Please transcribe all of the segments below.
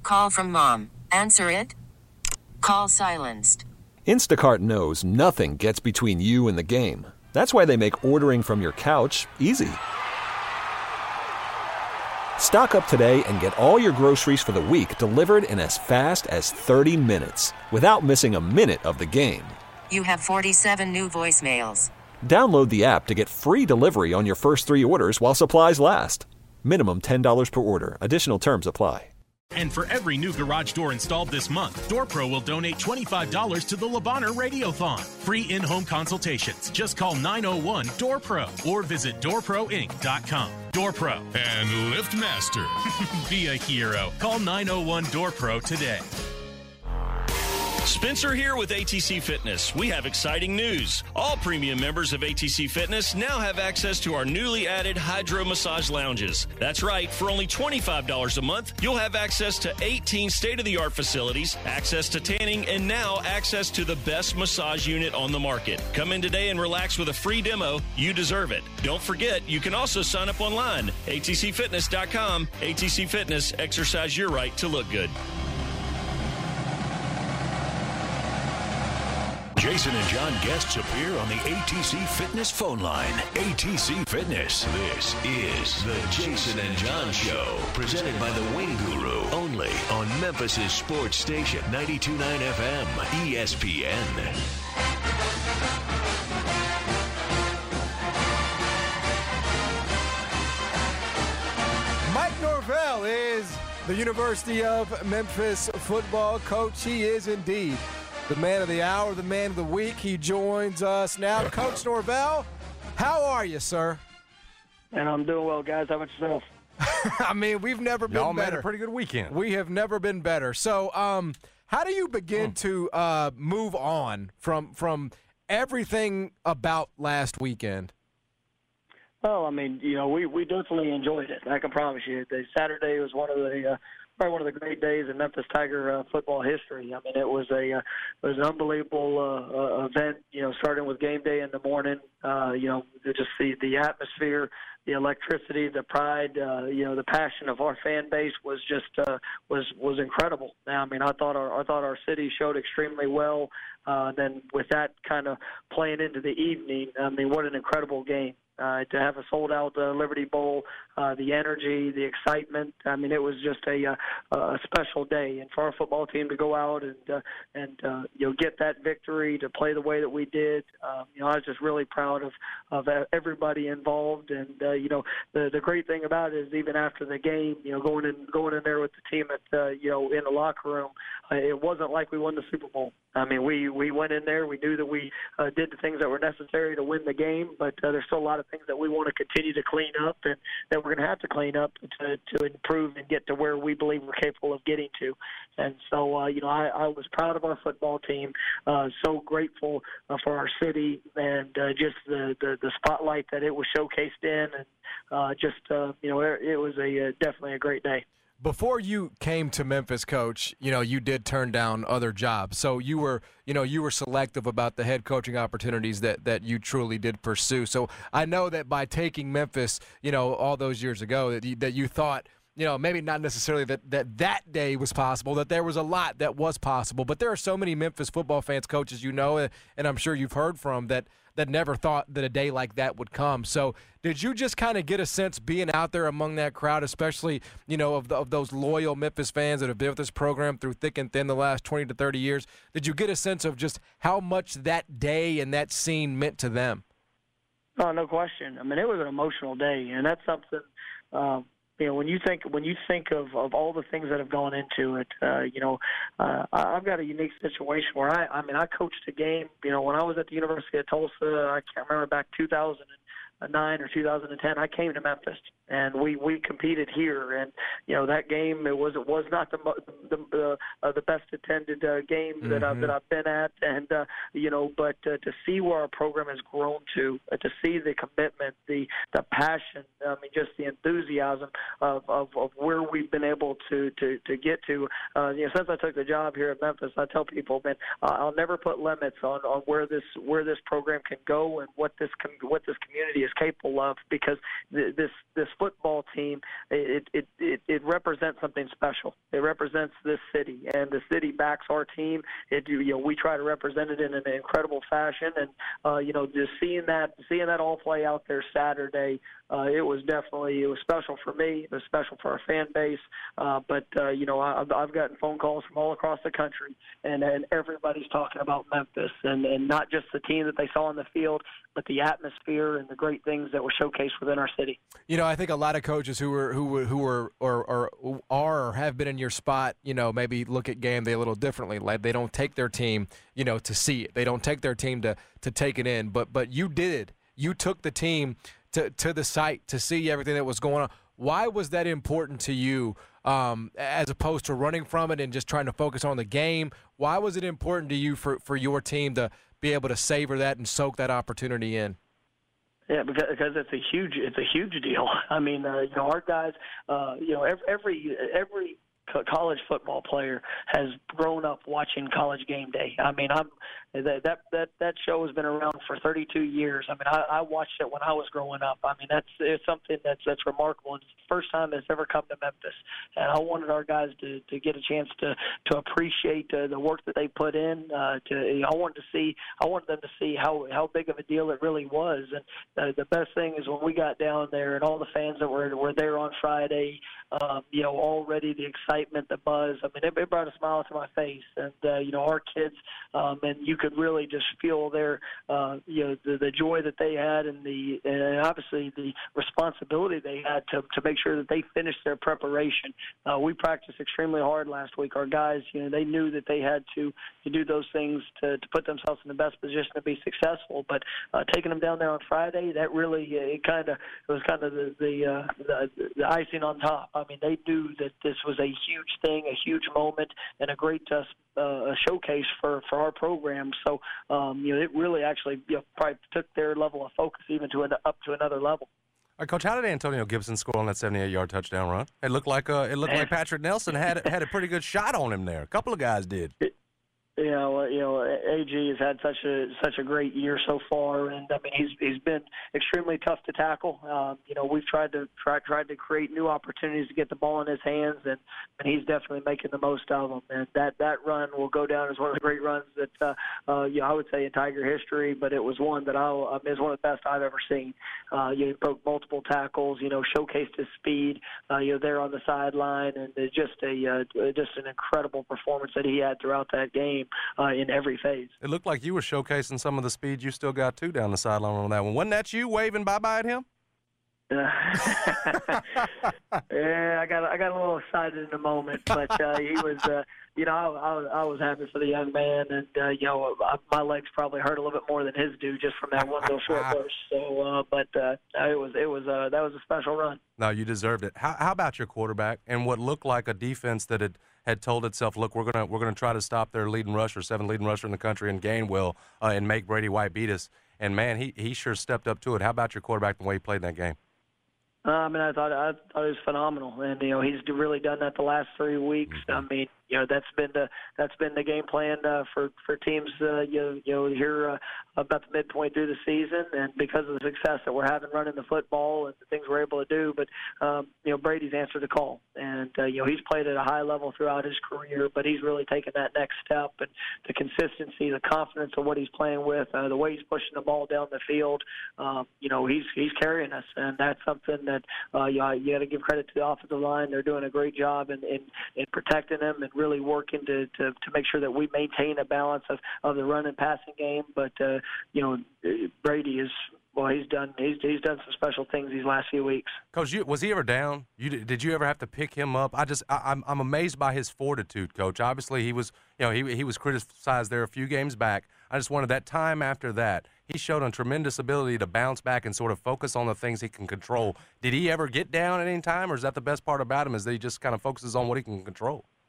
Call from mom. Answer it. Call silenced. Instacart knows nothing gets between you and the game. That's why they make ordering from your couch easy. Stock up today and get all your groceries for the week delivered in as fast as 30 minutes without missing a minute of the game. You have 47 new voicemails. Download the app to get free delivery on your first 3 orders while supplies last. Minimum $10 per order. Additional terms apply. And for every new garage door installed this month, DoorPro will donate $25 to the Le Bonheur Radiothon. Free in-home consultations. Just call 901-DOOR-PRO or visit doorproinc.com. DoorPro and LiftMaster. Be a hero. Call 901-DOOR-PRO today. Spencer here with ATC Fitness. We have exciting news. All premium members of ATC Fitness now have access to our newly added Hydro Massage Lounges. That's right, for only $25 a month, you'll have access to 18 state-of-the-art facilities, access to tanning, and now access to the best massage unit on the market. Come in today and relax with a free demo. You deserve it. Don't forget, you can also sign up online. ATCFitness.com. ATC Fitness. Exercise your right to look good. Jason and John guests appear on the ATC Fitness phone line. ATC Fitness. This is the Jason and John Show, presented by the Wing Guru, only on Memphis' sports station, 92.9 FM, ESPN. Mike Norvell is the University of Memphis football coach. He is indeed the man of the hour, the man of the week. He joins us now. Coach Norvell, how are you, sir? And I'm doing well, guys. How about yourself? I mean, we've never been Y'all better. made a pretty good weekend. We have never been better. So, how do you begin to move on from everything about last weekend? Well, I mean, you know, we definitely enjoyed it. I can promise you. The Saturday was probably one of the great days in Memphis Tiger football history. I mean, it was an unbelievable event. You know, starting with game day in the morning. You know, just the atmosphere, the electricity, the pride. You know, the passion of our fan base was just was incredible. Now, I mean, I thought our city showed extremely well. Then with that kind of playing into the evening, I mean, what an incredible game. To have a sold-out Liberty Bowl, the energy, the excitement. I mean, it was just a special day. And for our football team to go out and you know, get that victory, to play the way that we did, you know, I was just really proud of everybody involved. And you know, the great thing about it is even after the game, you know, going in there with the team at you know, in the locker room, it wasn't like we won the Super Bowl. I mean, we went in there. We knew that we did the things that were necessary to win the game, but there's still a lot of things that we want to continue to clean up and that we're going to have to clean up to improve and get to where we believe we're capable of getting to. And so, you know, I was proud of our football team, so grateful for our city and just the spotlight that it was showcased in, and you know, it was definitely a great day. Before you came to Memphis, Coach, you know, you did turn down other jobs. So you were selective about the head coaching opportunities that you truly did pursue. So I know that by taking Memphis, you know, all those years ago, that you thought, you know, maybe not necessarily that day was possible, that there was a lot that was possible. But there are so many Memphis football fans, coaches, you know, and I'm sure you've heard from that never thought that a day like that would come. So did you just kind of get a sense being out there among that crowd, especially, you know, of those loyal Memphis fans that have been with this program through thick and thin the last 20 to 30 years, did you get a sense of just how much that day and that scene meant to them? Oh, no question. I mean, it was an emotional day, and that's something you know, when you think of all the things that have gone into it, you know, I've got a unique situation where I coached a game, you know, when I was at the University of Tulsa. I can't remember, back 2009 or 2010. I came to Memphis and we competed here, and you know, that game, it was not the best attended game that I've been at, and you know, but to see where our program has grown to see the commitment, the passion, I mean, just the enthusiasm of where we've been able to get to. You know, since I took the job here at Memphis, I tell people, man, I'll never put limits on where this program can go and what this community is capable of, because this football team, it represents something special. It represents this city, and the city backs our team. We try to represent it in an incredible fashion, and just seeing that all play out there Saturday, it was special for me. It was special for our fan base. But I've gotten phone calls from all across the country, and everybody's talking about Memphis, and not just the team that they saw on the field, but the atmosphere and the great things that were showcased within our city. I think a lot of coaches who are or have been in your spot, maybe look at game day a little differently. Like they don't take their team, to see it. They don't take their team to take it in. But you did. You took the team to the site to see everything that was going on. Why was that important to you, as opposed to running from it and just trying to focus on the game? Why was it important to you for your team to be able to savor that and soak that opportunity in? Yeah, because it's a huge deal. I mean, our guys, every college football player has grown up watching College Game Day. I mean, that show has been around for 32 years. I mean, I watched it when I was growing up. I mean, it's something that's remarkable. It's the first time it's ever come to Memphis, and I wanted our guys to get a chance to appreciate the work that they put in. I wanted them to see how big of a deal it really was. And the best thing is when we got down there and all the fans that were there on Friday, already the excitement, the buzz. I mean, it brought a smile to my face, and our kids, and you could really just feel their, the joy that they had, and obviously the responsibility they had to make sure that they finished their preparation. We practiced extremely hard last week. Our guys, they knew that they had to do those things to put themselves in the best position to be successful. But taking them down there on Friday, that really it was kind of the icing on top. I mean, they knew that this was a huge thing, a huge moment, and a great showcase for our program. So, it really actually probably took their level of focus even up to another level. All right, Coach, how did Antonio Gibson score on that 78-yard touchdown run? It looked like Patrick Nelson had a pretty good shot on him there. A couple of guys did. AG has had such a great year so far, and I mean he's been extremely tough to tackle. We've tried to create new opportunities to get the ball in his hands, and he's definitely making the most of them. And that run will go down as one of the great runs that I would say in Tiger history, but it was one that is one of the best I've ever seen. He broke multiple tackles, showcased his speed, there on the sideline, and it's just an incredible performance that he had throughout that game. In every phase. It looked like you were showcasing some of the speed you still got too down the sideline on that one. Wasn't that you waving bye-bye at him? Yeah, I got a little excited in the moment, but he was, I was happy for the young man, and my legs probably hurt a little bit more than his do just from that one little short burst. So, that was a special run. No, you deserved it. How about your quarterback and what looked like a defense that had told itself, look, we're gonna try to stop their leading rusher, 7th leading rusher in the country, and Gainwell, and make Brady White beat us. And man, he sure stepped up to it. How about your quarterback and the way he played in that game? I thought it was phenomenal, and he's really done that the last 3 weeks. I mean, that's been the game plan for teams here about the midpoint through the season, and because of the success that we're having running the football and the things we're able to do. But Brady's answered the call, and he's played at a high level throughout his career, but he's really taken that next step, and the consistency, the confidence of what he's playing with, the way he's pushing the ball down the field. He's carrying us, and that's something that you got to give credit to the offensive line. They're doing a great job in protecting him and really working to make sure that we maintain a balance of the run and passing game. But Brady is. Well, he's done some special things these last few weeks. Coach, was he ever down? Did you ever have to pick him up? I'm amazed by his fortitude, Coach. Obviously, he was he was criticized there a few games back. I just wanted that time after that. He showed a tremendous ability to bounce back and sort of focus on the things he can control. Did he ever get down at any time, or is that the best part about him, is that he just kind of focuses on what he can control?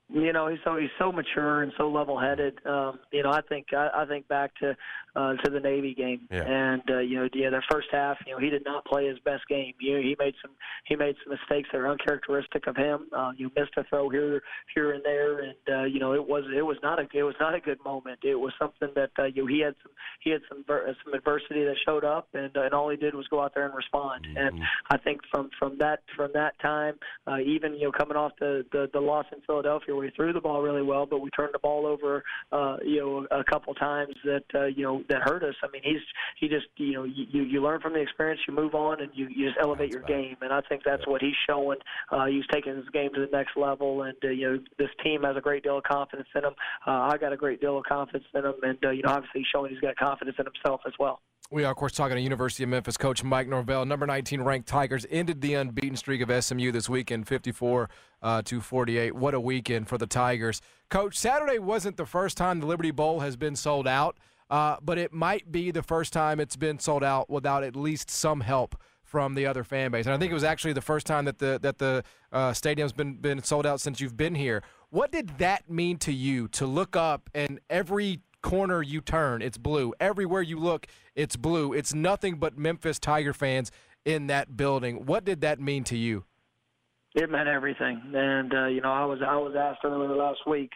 He's so mature and so level-headed. I think back to the Navy game, and their first half. He did not play his best game. He made some mistakes that are uncharacteristic of him. Missed a throw here and there, and it was not a good moment. It was something that he had some adversity that showed up, and all he did was go out there and respond. Mm-hmm. And I think from that time, even coming off the loss in Philadelphia, we threw the ball really well, but we turned the ball over, a couple times that hurt us. I mean, you learn from the experience, you move on, and you just elevate your game. And I think that's what he's showing. He's taking his game to the next level, and this team has a great deal of confidence in him. I got a great deal of confidence in him, and obviously he's showing he's got confidence in himself as well. We are, of course, talking to University of Memphis coach Mike Norvell. Number 19 ranked Tigers ended the unbeaten streak of SMU this weekend, 54-48. What a weekend for the Tigers. Coach, Saturday wasn't the first time the Liberty Bowl has been sold out, but it might be the first time it's been sold out without at least some help from the other fan base. And I think it was actually the first time that the stadium's been sold out since you've been here. What did that mean to you to look up and every corner you turn, it's blue. Everywhere you look, it's blue. It's nothing but Memphis Tiger fans in that building. What did that mean to you? It meant everything, and I was asked earlier last week,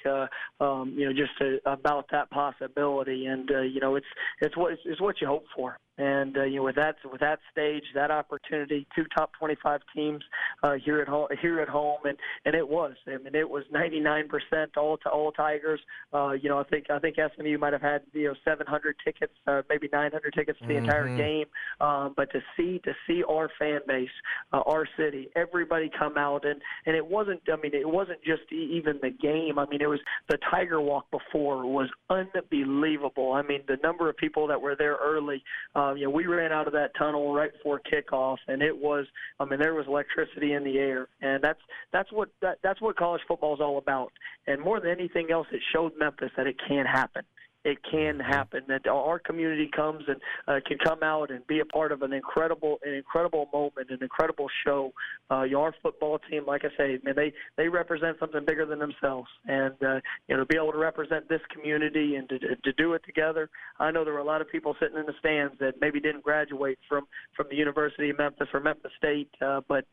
about that possibility, and it's what you hope for. And with that stage, that opportunity, 2 top 25 teams here at home, and it was. I mean, it was 99% all Tigers. I think SMU might have had 700 tickets, maybe 900 tickets for the entire game. But to see our fan base, our city, everybody come out, and it wasn't. I mean, it wasn't just even the game. I mean, it was the Tiger Walk before was unbelievable. I mean, the number of people that were there early. We ran out of that tunnel right before kickoff, and it was. I mean, there was electricity in the air, and that's what college football is all about. And more than anything else, it showed Memphis that it can happen. It can happen, that our community comes and can come out and be a part of an incredible moment, an incredible show. Our football team, like I say, man, they represent something bigger than themselves, and to be able to represent this community and to do it together. I know there were a lot of people sitting in the stands that maybe didn't graduate from the University of Memphis or Memphis State, but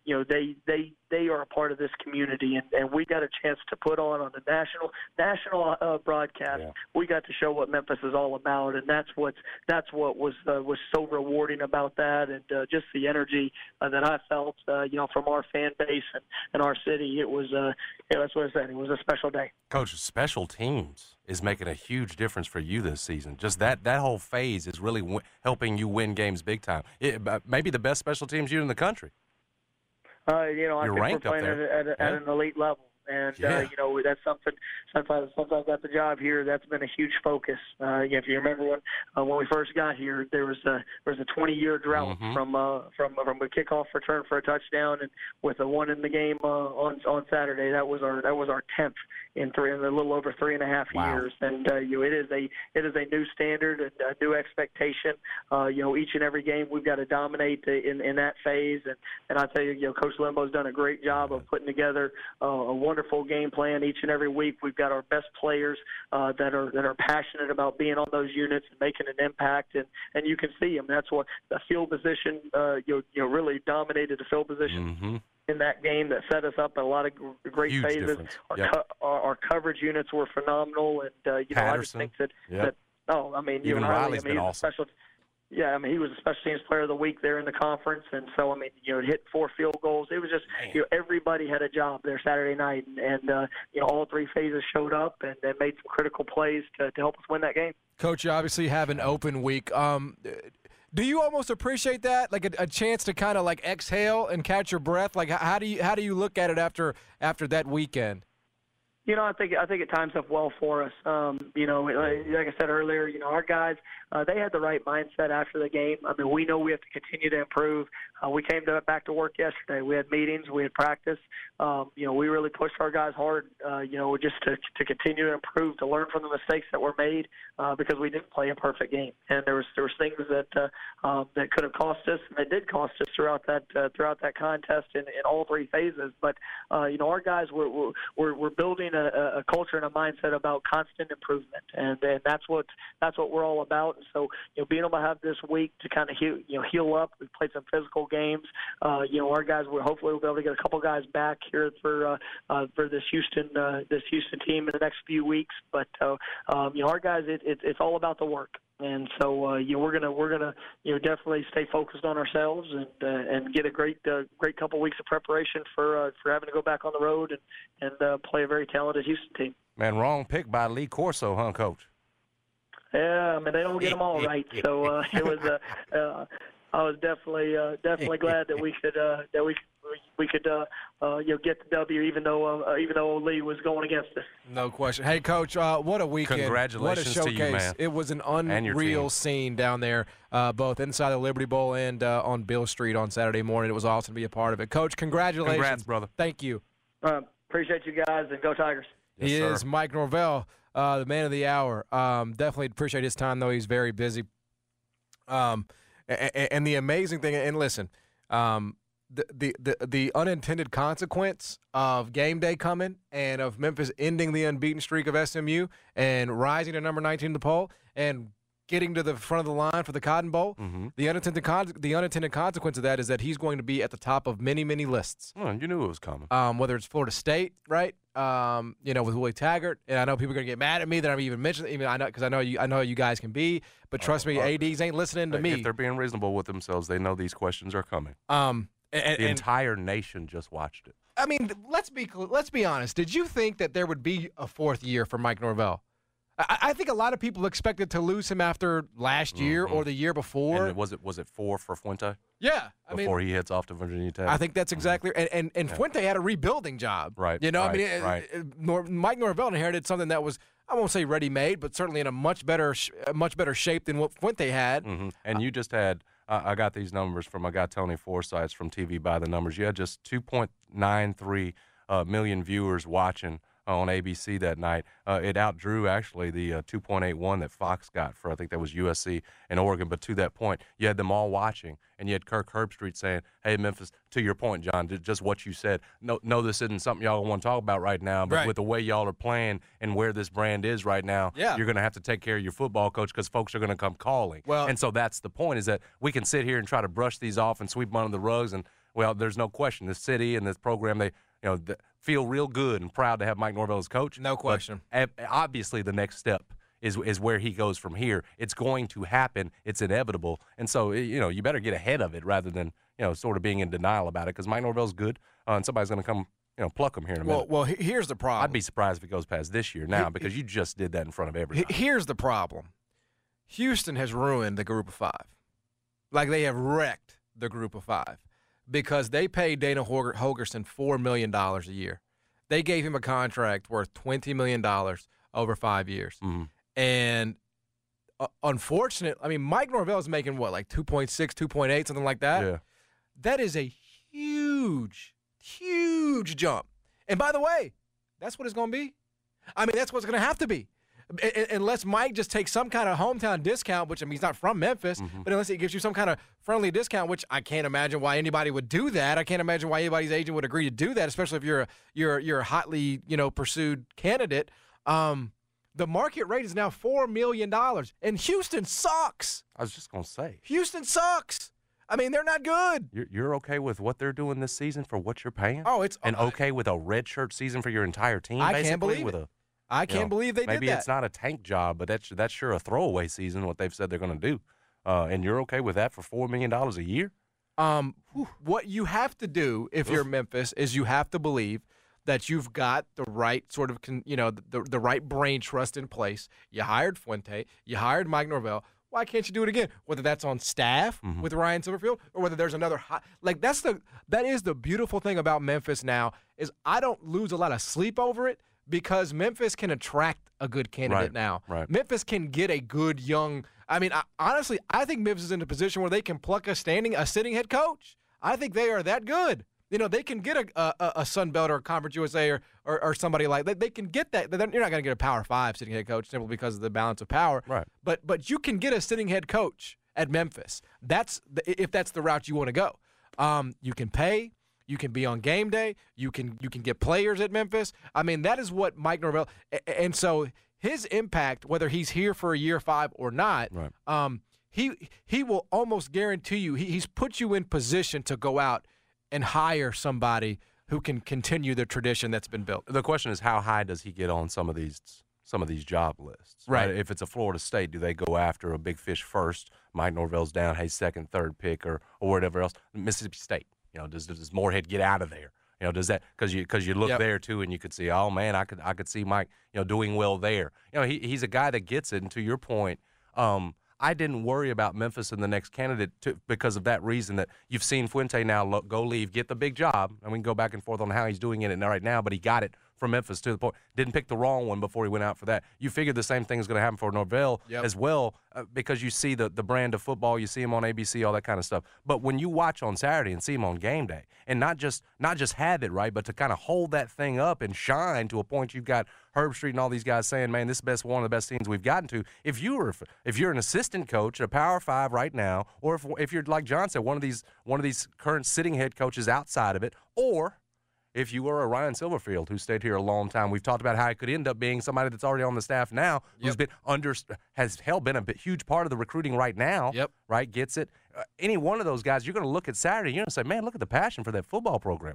they are a part of this community, and we got a chance to put on the national broadcast. Yeah. We got to show what Memphis is all about, and that's what was so rewarding about that, and just the energy that I felt, from our fan base and our city. It was, that's what I said. It was a special day. Coach, special teams is making a huge difference for you this season. Just that whole phase is really helping you win games big time. Maybe the best special teams unit in the country. I think we're playing at an elite level. And, that's something, since I got the job here, that's been a huge focus. If you remember when we first got here, there was a 20-year drought from a kickoff return for a touchdown, and with a one in the game on Saturday, that was our 10th in a little over 3.5 years. And it is a new standard and a new expectation. Each and every game we've got to dominate in that phase. And I tell you, Coach Limbo's done a great job of putting together a wonderful game plan each and every week. We've got our best players that are passionate about being on those units and making an impact, and you can see them. That's what the field position really dominated the field position in that game that set us up in a lot of great huge phases. Our coverage units were phenomenal, and I just think that even Riley's been awesome. Yeah, I mean, he was a special teams player of the week there in the conference, and so, I mean, hit 4 field goals. It was just, everybody had a job there Saturday night, and all 3 phases showed up and made some critical plays to help us win that game. Coach, you obviously have an open week. Do you almost appreciate that, like a chance to kind of like exhale and catch your breath? Like, how do you look at it after that weekend? I think it times up well for us. Like I said earlier, our guys, they had the right mindset after the game. I mean, we know we have to continue to improve. we came back to work yesterday. We had meetings, we had practice. We really pushed our guys hard, just to continue to improve, to learn from the mistakes that were made, because we didn't play a perfect game, and there was things that could have cost us, and that did cost us throughout that contest in all three phases. But our guys we're building a culture and a mindset about constant improvement, and that's what we're all about. And so being able to have this week to kind of heal up. We played some physical games. Our guys hopefully we'll be able to get a couple guys back here for this Houston team in the next few weeks. But our guys, it's all about the work. And so we're gonna definitely stay focused on ourselves and get a great couple weeks of preparation for having to go back on the road and play a very talented Houston team. Man, wrong pick by Lee Corso, huh, Coach? Yeah, I mean they don't get them all right. So it was I was definitely glad that we could get the W, even though Lee was going against us. No question. Hey, Coach, what a weekend! Congratulations what a showcase. to you, man. It was an unreal scene down there, both inside the Liberty Bowl and on Beale Street on Saturday morning. It was awesome to be a part of it. Coach, congratulations! Congrats, brother. Thank you. Appreciate you guys, and go Tigers. He is Mike Norvell, the man of the hour. Definitely appreciate his time, though he's very busy. And the amazing thing, and listen, the unintended consequence of game day coming and of Memphis ending the unbeaten streak of SMU and rising to number 19 in the poll and getting to the front of the line for the Cotton Bowl, the unintended consequence of that is that he's going to be at the top of many, many lists. Well, you knew it was coming. Whether it's Florida State, right? With Willie Taggart, and I know people are going to get mad at me that I'm even mentioning. I know because I know you guys can be, but trust me, ADs ain't listening to me. If they're being reasonable with themselves, they know these questions are coming. The entire nation just watched it. I mean, let's be honest. Did you think that there would be a fourth year for Mike Norvell? I think a lot of people expected to lose him after last year or the year before. And was it 4 for Fuente? Yeah, before he heads off to Virginia Tech. I think that's exactly and Fuente had a rebuilding job. Right. Mike Norvell inherited something that was, I won't say ready-made, but certainly in a much better shape than what Fuente had. And you just had. I got these numbers from my guy Tony Forsythe from TV by the Numbers. You had just 2.93 million viewers watching on ABC that night. It outdrew actually the 2.81 that Fox got for, I think that was USC and Oregon. But to that point, you had them all watching, and you had Kirk Herbstreit saying, "Hey, Memphis, to your point, John, just what you said. No, this isn't something y'all want to talk about right now, but with the way y'all are playing and where this brand is right now, you're going to have to take care of your football coach because folks are going to come calling." And so that's the point, is that we can sit here and try to brush these off and sweep them under the rugs, and there's no question, this city and this program, they feel real good and proud to have Mike Norvell as coach. No question. But obviously, the next step is where he goes from here. It's going to happen. It's inevitable. And so, you better get ahead of it rather than, sort of being in denial about it, because Mike Norvell's good, and somebody's going to come, pluck him here in a minute. Well, here's the problem. I'd be surprised if it goes past this year now, because you just did that in front of everybody. Here's the problem. Houston has ruined the Group of Five. Like, they have wrecked the Group of Five, because they paid Dana Holgorsen $4 million a year. They gave him a contract worth $20 million over 5 years. And unfortunately, Mike Norvell is making like 2.6, 2.8, something like that. Yeah. That is a huge, huge jump. And by the way, that's what it's going to be. That's what it's going to have to be. Unless Mike just takes some kind of hometown discount, which he's not from Memphis, but unless he gives you some kind of friendly discount, which I can't imagine why anybody would do that. I can't imagine why anybody's agent would agree to do that, especially if you're a hotly pursued candidate. The market rate is now $4 million, and Houston sucks. I was just gonna say, Houston sucks. They're not good. You're okay with what they're doing this season for what you're paying? Oh, it's okay with a redshirt season for your entire team. I can't believe it. I can't believe they did that. Maybe it's not a tank job, but that's sure a throwaway season, what they've said they're going to do. And you're okay with that for $4 million a year? What you have to do if you're Memphis is you have to believe that you've got the right sort of, the right brain trust in place. You hired Fuente. You hired Mike Norvell. Why can't you do it again? Whether that's on staff with Ryan Silverfield or whether there's another that is the beautiful thing about Memphis now, is I don't lose a lot of sleep over it, because Memphis can attract a good candidate now. Right. Memphis can get a good young – honestly, I think Memphis is in a position where they can pluck a sitting head coach. I think they are that good. You know, they can get a Sun Belt or a Conference USA or somebody like that. They can get that. You're not going to get a Power 5 sitting head coach simply because of the balance of power. Right. But you can get a sitting head coach at Memphis. If that's the route you want to go. You can pay. You can be on game day. You can get players at Memphis. I mean, that is what Mike Norvell – and so his impact, whether he's here for a year 5 or not, right. He will almost guarantee you he's put you in position to go out and hire somebody who can continue the tradition that's been built. The question is, how high does he get on some of these job lists? Right. If it's a Florida State, do they go after a big fish first? Mike Norvell's down, hey, second, third pick, or whatever else. Mississippi State, you know, does Moorhead get out of there? You know, does that because you look Yep. there too, and you could see, oh man, I could see Mike, you know, doing well there. You know, he's a guy that gets it. And to your point, I didn't worry about Memphis and the next candidate because of that reason that you've seen Fuente now go leave, get the big job, and we can go back and forth on how he's doing it right now, but he got it from Memphis to the point. Didn't pick the wrong one before he went out for that. You figured the same thing is going to happen for Norvell as well because you see the brand of football, you see him on ABC, all that kind of stuff. But when you watch on Saturday and see him on game day, and not just have it, right, but to kind of hold that thing up and shine to a point you've got Herb Street and all these guys saying, man, this is one of the best teams we've gotten to. If you're an assistant coach at a Power 5 right now, or if you're, like John said, one of these current sitting head coaches outside of it, or if you were a Ryan Silverfield who stayed here a long time, we've talked about how it could end up being somebody that's already on the staff now, who's been been a huge part of the recruiting right now. Yep. Right, gets it. Any one of those guys, you're going to look at Saturday, you're going to say, man, look at the passion for that football program.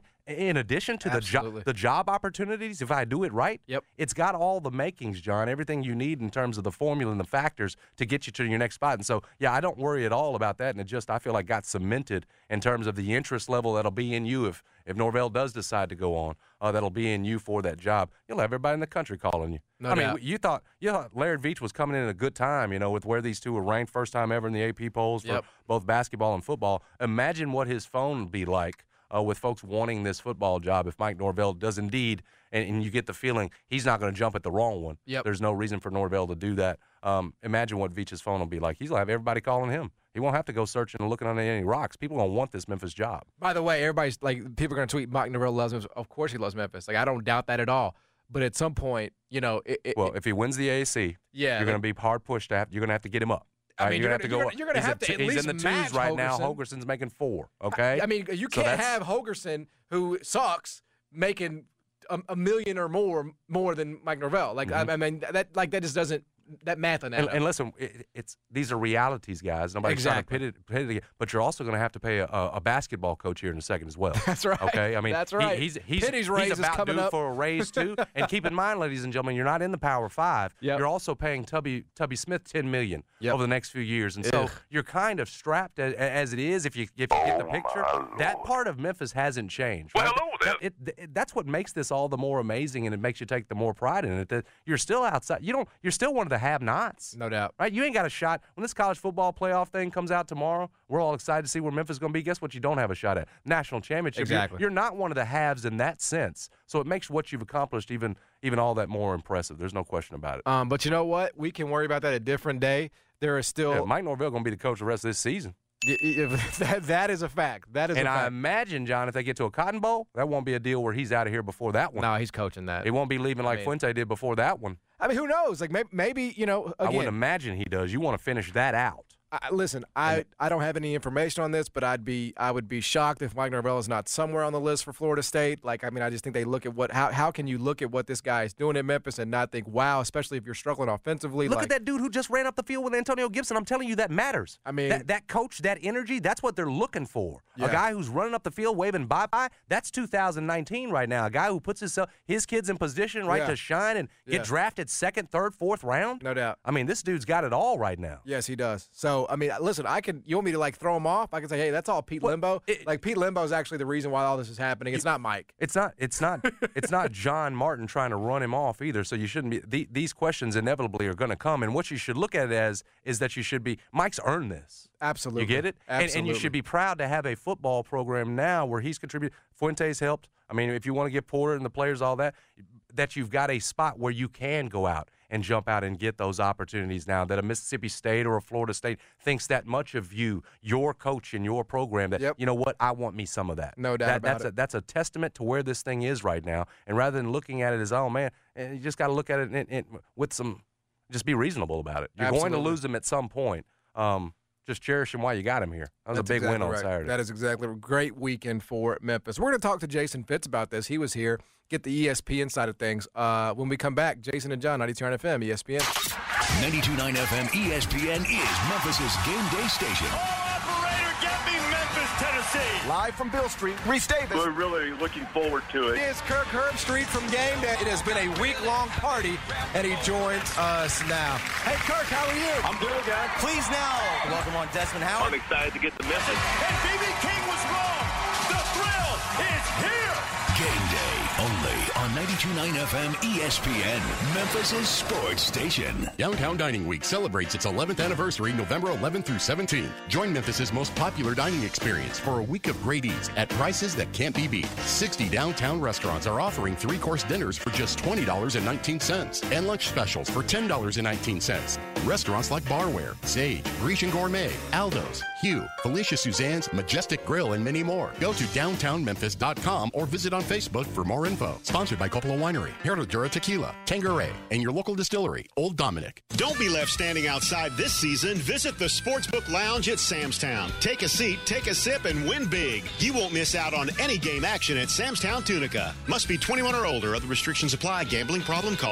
In addition to the job opportunities, if I do it right, it's got all the makings, John, everything you need in terms of the formula and the factors to get you to your next spot. And so, yeah, I don't worry at all about that. And it just, I feel like, got cemented in terms of the interest level that'll be in you if Norvell does decide to go on. That'll be in you for that job. You'll have everybody in the country calling you. No doubt. Mean, you thought Laird Veach was coming in at a good time, you know, with where these two were ranked first time ever in the AP polls for both basketball and football. Imagine what his phone would be like with folks wanting this football job if Mike Norvell does indeed, and you get the feeling he's not going to jump at the wrong one. There's no reason for Norvell to do that. Imagine what Veach's phone will be like. He's going to have everybody calling him. He won't have to go searching and looking under any rocks. People are going to want this Memphis job. By the way, everybody's like, people are going to tweet Mike Norvell loves Memphis. Of course he loves Memphis. Like, I don't doubt that at all. But at some point, you know, if he wins the AAC, you're going to be hard pushed. You're going to have to get him up. I mean, you're going to have to at least he's in the twos right now. Hogerson's making 4. Okay. I mean, you can't have Hogerson, who sucks, making a million or more than Mike Norvell. Like, I mean, that just doesn't. That math on that. And listen, these are realities, guys. Nobody's trying to pit it, but you're also going to have to pay a basketball coach here in a second as well. That's right. Okay, I mean, that's right. He's raise about coming due up for a raise too. And keep in mind, ladies and gentlemen, you're not in the Power 5. You're also paying Tubby Smith $10 million over the next few years, and so you're kind of strapped as it is. If you get the picture, that part of Memphis hasn't changed. Right? Well, hello there. That's what makes this all the more amazing, and it makes you take the more pride in it. That you're still outside. You're still one of the have-nots. No doubt. Right? You ain't got a shot. When this college football playoff thing comes out tomorrow, we're all excited to see where Memphis is going to be. Guess what you don't have a shot at? National championship. Exactly. You're not one of the haves in that sense. So it makes what you've accomplished even all that more impressive. There's no question about it. But you know what? We can worry about that a different day. There is still Mike Norvell going to be the coach the rest of this season. That is a fact. That is a fact. And I imagine, John, if they get to a Cotton Bowl, that won't be a deal where he's out of here before that one. No, he's coaching that. He won't be leaving like Fuente did before that one. I mean, who knows? Like maybe you know. Again, I wouldn't imagine he does. You want to finish that out. Listen, I don't have any information on this, but I would be shocked if Mike Norvell is not somewhere on the list for Florida State. Like, I mean, I just think they look at how can you look at what this guy is doing in Memphis and not think, wow, especially if you're struggling offensively. Look at that dude who just ran up the field with Antonio Gibson. I'm telling you, that matters. I mean, that coach, that energy, that's what they're looking for. Yeah. A guy who's running up the field, waving bye-bye, that's 2019 right now. A guy who puts his kids in position, to shine and get drafted 2nd, 3rd, 4th round. No doubt. I mean, this dude's got it all right now. Yes, he does. So, I mean, listen, you want me to, like, throw him off? I can say, hey, that's all Pete Limbo. Pete Limbo is actually the reason why all this is happening. It's not Mike. It's not John Martin trying to run him off either, so you shouldn't be. These questions inevitably are going to come, and what you should look at it as is that you should be, Mike's earned this. Absolutely. You get it? Absolutely. And you should be proud to have a football program now where he's contributed. Fuente's helped. I mean, if you want to get Porter and the players, all that, that you've got a spot where you can go out and jump out and get those opportunities now, that a Mississippi State or a Florida State thinks that much of you, your coach and your program, that, you know what, I want me some of that. No doubt about it. That's a testament to where this thing is right now. And rather than looking at it as, oh, man, you just got to look at it with some – just be reasonable about it. You're going to lose them at some point. Just cherish him while you got him here. That was a big win on Saturday. That is exactly right. Great weekend for Memphis. We're going to talk to Jason Fitz about this. He was here. Get the ESPN side of things. When we come back, Jason and John, 92.9 FM, ESPN. 92.9 FM, ESPN is Memphis's game day station. Operator, get me Memphis, Tennessee. Live from Bill Street, Reese Davis. We're really looking forward to it. It is Kirk Herbstreit from Game Day. It has been a week-long party, and he joins us now. Hey, Kirk, how are you? I'm good, guys. Please now welcome on Desmond Howard. I'm excited to get the message. And B.B. King was wrong. The thrill is here. Game day only on 92.9 FM ESPN, Memphis' sports station. Downtown Dining Week celebrates its 11th anniversary November 11th through 17th. Join Memphis' most popular dining experience for a week of great eats at prices that can't be beat. 60 downtown restaurants are offering 3-course dinners for just $20.19 and lunch specials for $10.19. Restaurants like Barware, Sage, Grecian Gourmet, Aldo's, Hugh, Felicia Suzanne's, Majestic Grill, and many more. Go to downtownmemphis.com or visit on Facebook for more info. Sponsored by Coppola Winery, Herradura Tequila, Tanqueray, and your local distillery, Old Dominic. Don't be left standing outside this season. Visit the Sportsbook Lounge at Sam's Town. Take a seat, take a sip, and win big. You won't miss out on any game action at Sam's Town Tunica. Must be 21 or older. Other restrictions apply. Gambling problem? Call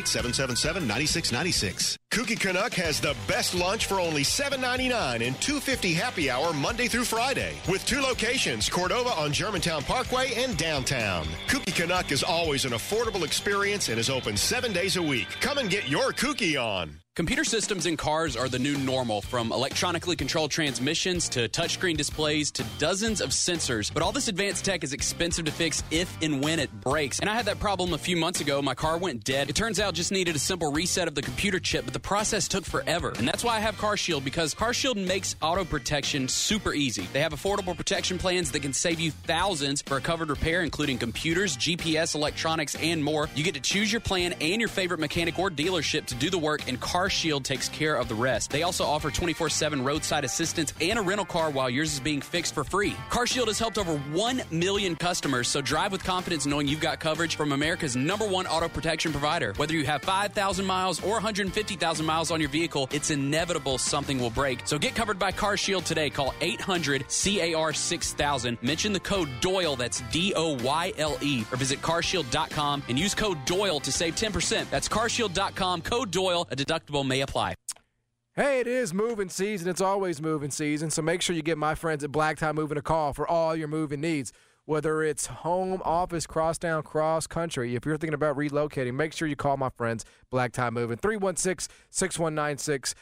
888-777-9696. Kooky Canuck has the best lunch for only $7.99 and $2.50 happy hour Monday through Friday. With 2 locations, Cordova on Germantown Parkway and downtown. Kooky Canuck is always an affordable experience and is open 7 days a week. Come and get your kooky on. Computer systems in cars are the new normal, from electronically controlled transmissions to touchscreen displays to dozens of sensors. But all this advanced tech is expensive to fix if and when it breaks. And I had that problem a few months ago. My car went dead. It turns out just needed a simple reset of the computer chip, but the process took forever. And that's why I have CarShield, because CarShield makes auto protection super easy. They have affordable protection plans that can save you thousands for a covered repair, including computers, GPS, electronics, and more. You get to choose your plan and your favorite mechanic or dealership to do the work, and CarShield takes care of the rest. They also offer 24/7 roadside assistance and a rental car while yours is being fixed for free. CarShield has helped over 1 million customers, so drive with confidence knowing you've got coverage from America's #1 auto protection provider. Whether you have 5,000 miles or 150,000 miles on your vehicle, it's inevitable something will break. So get covered by CarShield today. Call 800-CAR-6000. Mention the code DOYLE, that's DOYLE, or visit carshield.com and use code DOYLE to save 10%. That's carshield.com, code DOYLE. A deductible may apply. Hey, it is moving season. It's always moving season. So make sure you give my friends at Black Tie Moving a call for all your moving needs. Whether it's home, office, crosstown, cross country, if you're thinking about relocating, make sure you call my friends Black Tie Moving. 316-6196,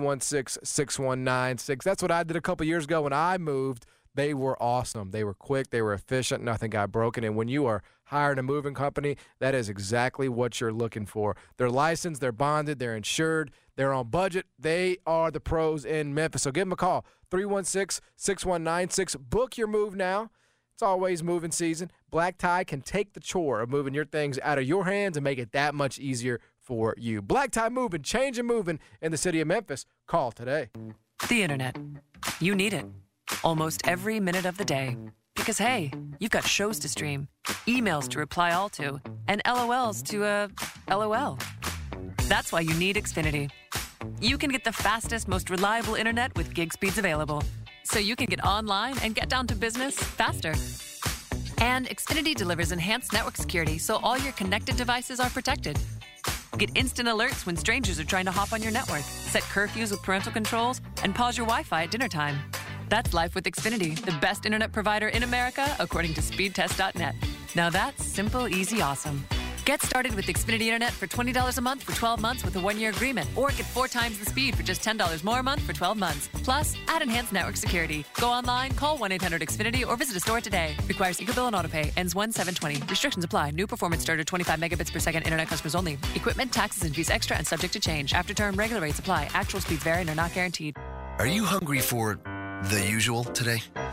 316-6196. That's what I did a couple years ago when I moved. They were awesome. They were quick. They were efficient. Nothing got broken. And when you are hiring a moving company, that is exactly what you're looking for. They're licensed. They're bonded. They're insured. They're on budget. They are the pros in Memphis. So give them a call, 316-6196. Book your move now. It's always moving season. Black Tie can take the chore of moving your things out of your hands and make it that much easier for you. Black Tie Moving, changing moving in the city of Memphis. Call today. The internet. You need it. Almost every minute of the day. Because, hey, you've got shows to stream, emails to reply all to, and LOLs to, LOL. That's why you need Xfinity. You can get the fastest, most reliable internet with gig speeds available. So you can get online and get down to business faster. And Xfinity delivers enhanced network security so all your connected devices are protected. Get instant alerts when strangers are trying to hop on your network, set curfews with parental controls, and pause your Wi-Fi at dinner time. That's life with Xfinity, the best internet provider in America, according to speedtest.net. Now that's simple, easy, awesome. Get started with Xfinity Internet for $20 a month for 12 months with a 1-year agreement, or get 4 times the speed for just $10 more a month for 12 months. Plus, add enhanced network security. Go online, call 1-800-XFINITY, or visit a store today. Requires EcoBill and AutoPay. Ends 1/7/20. Restrictions apply. New performance starter 25 megabits per second internet customers only. Equipment, taxes, and fees extra and subject to change. After term, regular rates apply. Actual speeds vary and are not guaranteed. Are you hungry for the usual today?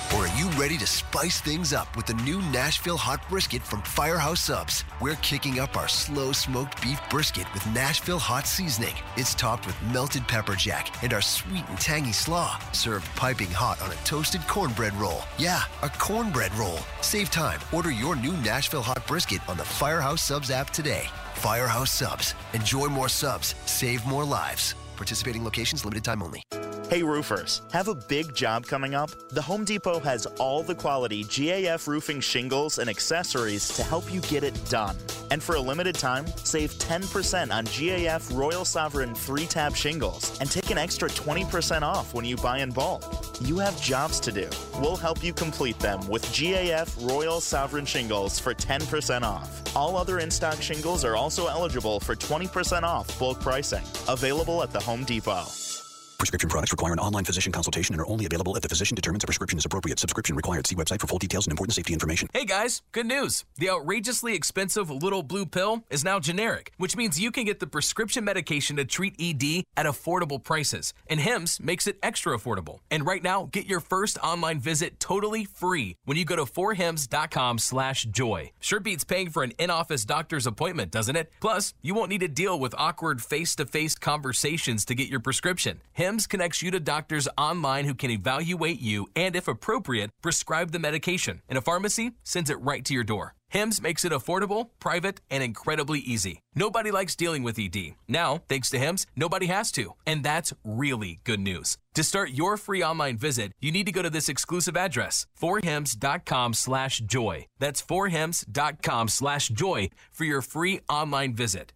Or are you ready to spice things up with the new Nashville Hot Brisket from Firehouse Subs? We're kicking up our slow-smoked beef brisket with Nashville Hot Seasoning. It's topped with melted pepper jack and our sweet and tangy slaw, served piping hot on a toasted cornbread roll. Yeah, a cornbread roll. Save time. Order your new Nashville Hot Brisket on the Firehouse Subs app today. Firehouse Subs. Enjoy more subs. Save more lives. Participating locations, limited time only. Hey roofers, have a big job coming up? The Home Depot has all the quality GAF roofing shingles and accessories to help you get it done. And for a limited time, save 10% on GAF Royal Sovereign 3-tab shingles and take an extra 20% off when you buy in bulk. You have jobs to do. We'll help you complete them with GAF Royal Sovereign shingles for 10% off. All other in-stock shingles are also eligible for 20% off bulk pricing. Available at the Home Depot. Prescription products require an online physician consultation and are only available if the physician determines a prescription is appropriate. Subscription required. See website for full details and important safety information. Hey guys, good news. The outrageously expensive Little Blue Pill is now generic, which means you can get the prescription medication to treat ED at affordable prices. And Hims makes it extra affordable. And right now, get your first online visit totally free when you go to forhims.com/joy. Sure beats paying for an in-office doctor's appointment, doesn't it? Plus, you won't need to deal with awkward face-to-face conversations to get your prescription. Hims connects you to doctors online who can evaluate you and, if appropriate, prescribe the medication. And a pharmacy sends it right to your door. Hims makes it affordable, private, and incredibly easy. Nobody likes dealing with ED. Now, thanks to Hims, nobody has to. And that's really good news. To start your free online visit, you need to go to this exclusive address, forhims.com/joy. That's forhims.com/joy for your free online visit.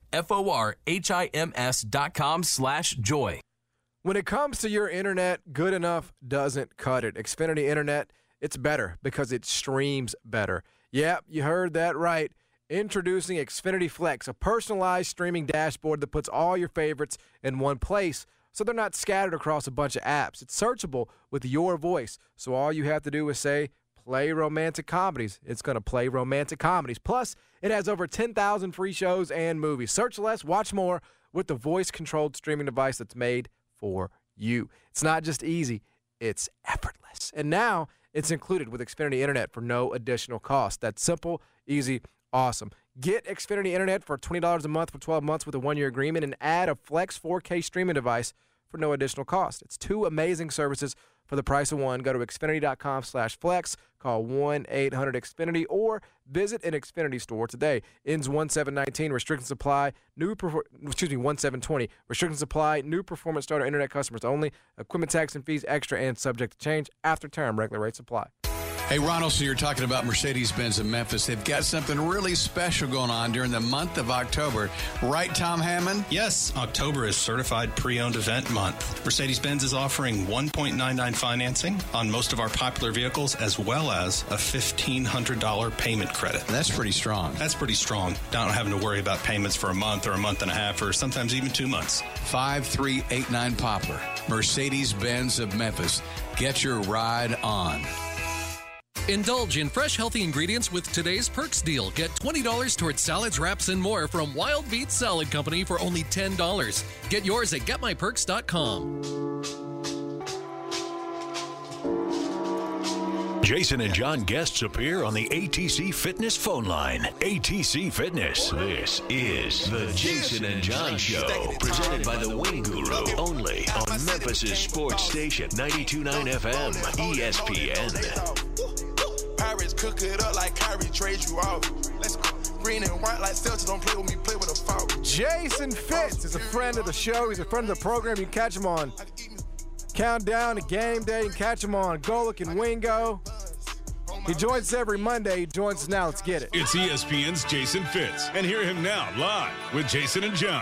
forhims.com/joy. When it comes to your internet, good enough doesn't cut it. Xfinity Internet, it's better because it streams better. Yep, you heard that right. Introducing Xfinity Flex, a personalized streaming dashboard that puts all your favorites in one place so they're not scattered across a bunch of apps. It's searchable with your voice, so all you have to do is say, play romantic comedies. It's going to play romantic comedies. Plus, it has over 10,000 free shows and movies. Search less, watch more with the voice-controlled streaming device that's made for you. It's not just easy, it's effortless. And now it's included with Xfinity Internet for no additional cost. That's simple, easy, awesome. Get Xfinity Internet for $20 a month for 12 months with a 1-year agreement and add a Flex 4K streaming device for no additional cost. It's two amazing services for the price of one. Go to Xfinity.com/flex, call 1-800-XFINITY, or visit an Xfinity store today. Ends 1/7/19. Restrictions apply. 1/7/20. Restrictions apply. New performance starter internet customers only. Equipment tax and fees extra and subject to change. After term, regular rates apply. Hey, Ronald, so you're talking about Mercedes-Benz in Memphis. They've got something really special going on during the month of October. Right, Tom Hammond? Yes, October is Certified Pre-Owned Event Month. Mercedes-Benz is offering 1.99 financing on most of our popular vehicles, as well as a $1,500 payment credit. That's pretty strong. That's pretty strong. Not having to worry about payments for a month or a month and a half or sometimes even 2 months. 5389 Poplar, Mercedes-Benz of Memphis. Get your ride on. Indulge in fresh, healthy ingredients with today's Perks deal. Get $20 towards salads, wraps, and more from Wild Beet Salad Company for only $10. Get yours at getmyperks.com. Jason and John guests appear on the ATC Fitness phone line. ATC Fitness. This is the Jason and John Show, presented by the Wing Guru, only on Memphis' sports station, 92.9 FM, ESPN. Pirates cook it up like Kyrie trade you off. Let's go. Green and white like Celtics, don't play with me, play with a foul. Jason Fitz is a friend of the show. He's a friend of the program. You can catch him on Countdown to Game Day. You can catch him on Golic and Wingo. He joins us every Monday. He joins us now. Let's get it. It's ESPN's Jason Fitz. And hear him now live with Jason and John.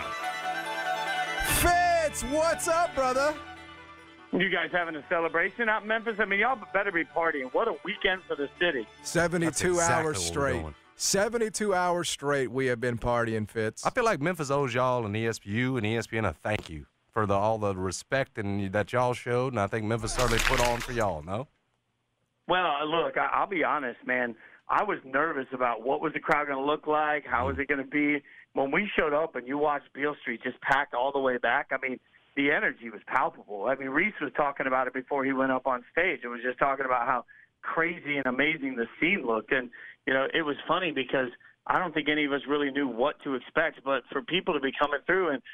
Fitz, what's up, brother? You guys having a celebration out in Memphis? I mean, y'all better be partying. What a weekend for the city. 72 hours straight. 72 hours straight we have been partying, Fitz. I feel like Memphis owes y'all and ESPN a thank you for all the respect that y'all showed, and I think Memphis certainly put on for y'all, no? Well, look, I'll be honest, man. I was nervous about what was the crowd going to look like, how was it going to be. When we showed up and you watched Beale Street just packed all the way back, I mean, the energy was palpable. I mean, Reese was talking about it before he went up on stage. It was just talking about how crazy and amazing the scene looked. And, you know, it was funny because I don't think any of us really knew what to expect, but for people to be coming through, and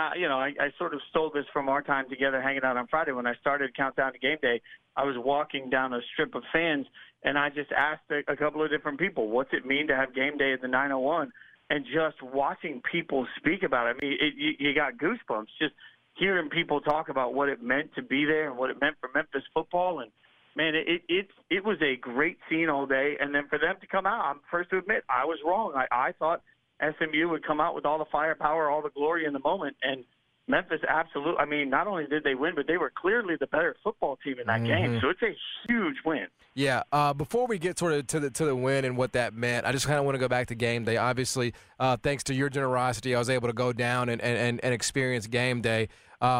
I sort of stole this from our time together hanging out on Friday when I started Countdown to Game Day. I was walking down a strip of fans, and I just asked a couple of different people, what's it mean to have game day at the 901? And just watching people speak about it, I mean, you got goosebumps just hearing people talk about what it meant to be there and what it meant for Memphis football. And man, it was a great scene all day. And then for them to come out, I'm first to admit, I was wrong. I thought SMU would come out with all the firepower, all the glory in the moment. And Memphis absolutely, I mean, not only did they win, but they were clearly the better football team in that game. So it's a huge win. Yeah. Before we get sort of to the win and what that meant, I just kind of want to go back to game day. Obviously, thanks to your generosity, I was able to go down and experience game day.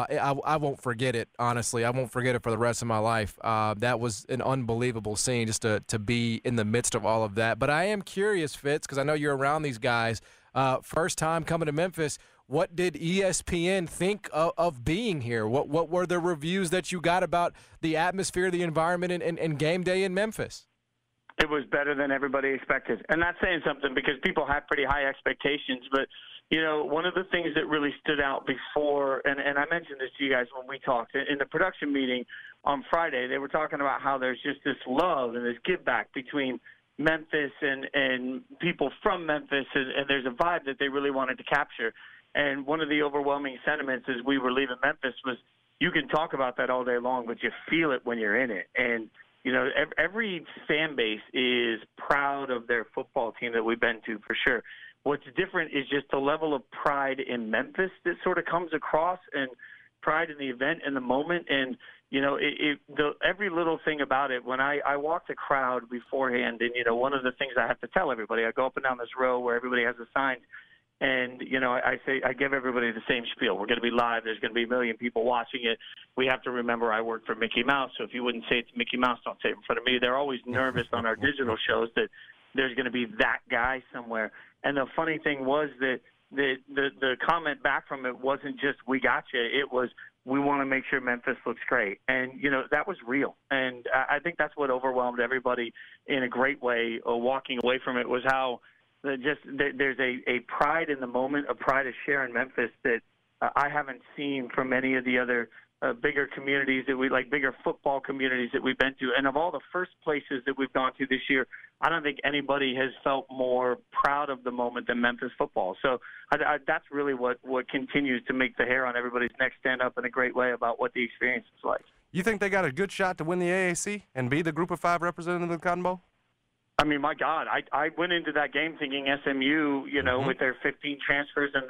I won't forget it, honestly. I won't forget it for the rest of my life. That was an unbelievable scene just to be in the midst of all of that. But I am curious, Fitz, because I know you're around these guys. First time coming to Memphis, what did ESPN think of being here? What were the reviews that you got about the atmosphere, the environment, and game day in Memphis? It was better than everybody expected. And that's saying something because people have pretty high expectations. But, you know, one of the things that really stood out before, and I mentioned this to you guys when we talked, in the production meeting on Friday, they were talking about how there's just this love and this give back between Memphis and people from Memphis, and there's a vibe that they really wanted to capture. And one of the overwhelming sentiments as we were leaving Memphis was, you can talk about that all day long, but you feel it when you're in it. And, you know, every fan base is proud of their football team that we've been to, for sure. What's different is just the level of pride in Memphis that sort of comes across, and pride in the event and the moment. And, you know, every little thing about it, when I walk the crowd beforehand, and, you know, one of the things I have to tell everybody, I go up and down this row where everybody has a sign, and, you know, I give everybody the same spiel. We're going to be live. There's going to be a million people watching it. We have to remember I work for Mickey Mouse, so if you wouldn't say it's Mickey Mouse, don't say it in front of me. They're always nervous on our digital shows that there's going to be that guy somewhere. And the funny thing was that the comment back from it wasn't just, we got you. It was, we want to make sure Memphis looks great. And, you know, that was real. And I think that's what overwhelmed everybody in a great way. Walking away from it was how there's a pride in the moment, a pride of sharing Memphis that I haven't seen from any of the other bigger communities that bigger football communities that we've been to. And of all the first places that we've gone to this year, I don't think anybody has felt more proud of the moment than Memphis football. So that's really what continues to make the hair on everybody's neck stand up in a great way about what the experience is like. You think they got a good shot to win the AAC and be the Group of 5 representative of the Cotton Bowl? I mean, my God, I went into that game thinking SMU, you know, with their 15 transfers and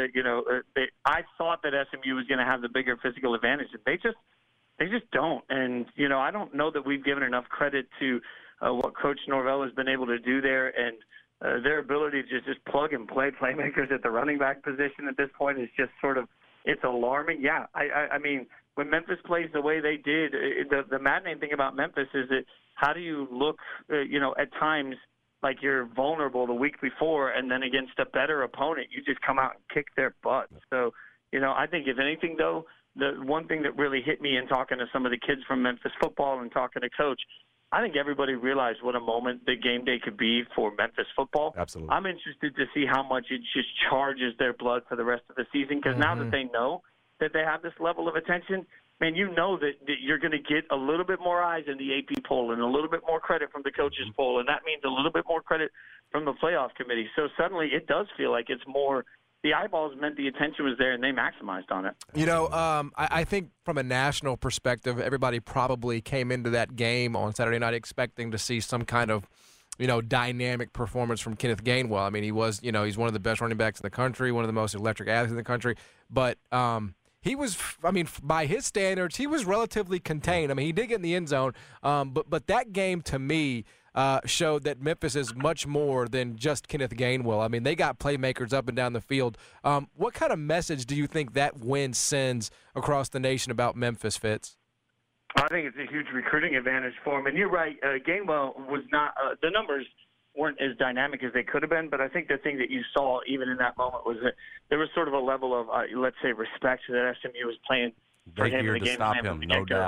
I thought that SMU was going to have the bigger physical advantage. They just don't. And, you know, I don't know that we've given enough credit to what Coach Norvell has been able to do there, and their ability to just plug and play playmakers at the running back position at this point is just sort of, it's alarming. Yeah, I mean, when Memphis plays the way they did, the maddening thing about Memphis is that how do you look, you know, at times like you're vulnerable the week before, and then against a better opponent, you just come out and kick their butt. So, you know, I think if anything, though, the one thing that really hit me in talking to some of the kids from Memphis football and talking to Coach, I think everybody realized what a moment the game day could be for Memphis football. Absolutely. I'm interested to see how much it just charges their blood for the rest of the season, because now that they know that they have this level of attention, man, you know that you're going to get a little bit more eyes in the AP poll and a little bit more credit from the coaches poll, and that means a little bit more credit from the playoff committee. So suddenly it does feel like it's more – the eyeballs meant the attention was there, and they maximized on it. You know, I think from a national perspective, everybody probably came into that game on Saturday night expecting to see some kind of, you know, dynamic performance from Kenneth Gainwell. I mean, he was, you know, he's one of the best running backs in the country, one of the most electric athletes in the country. But he was, I mean, by his standards, he was relatively contained. I mean, he did get in the end zone, but that game to me showed that Memphis is much more than just Kenneth Gainwell. I mean, they got playmakers up and down the field. What kind of message do you think that win sends across the nation about Memphis, Fitz? I think it's a huge recruiting advantage for him. And you're right, Gainwell was not the numbers weren't as dynamic as they could have been, but I think the thing that you saw even in that moment was that there was sort of a level of, let's say, respect that SMU was playing for him in the game. Stop him, no doubt.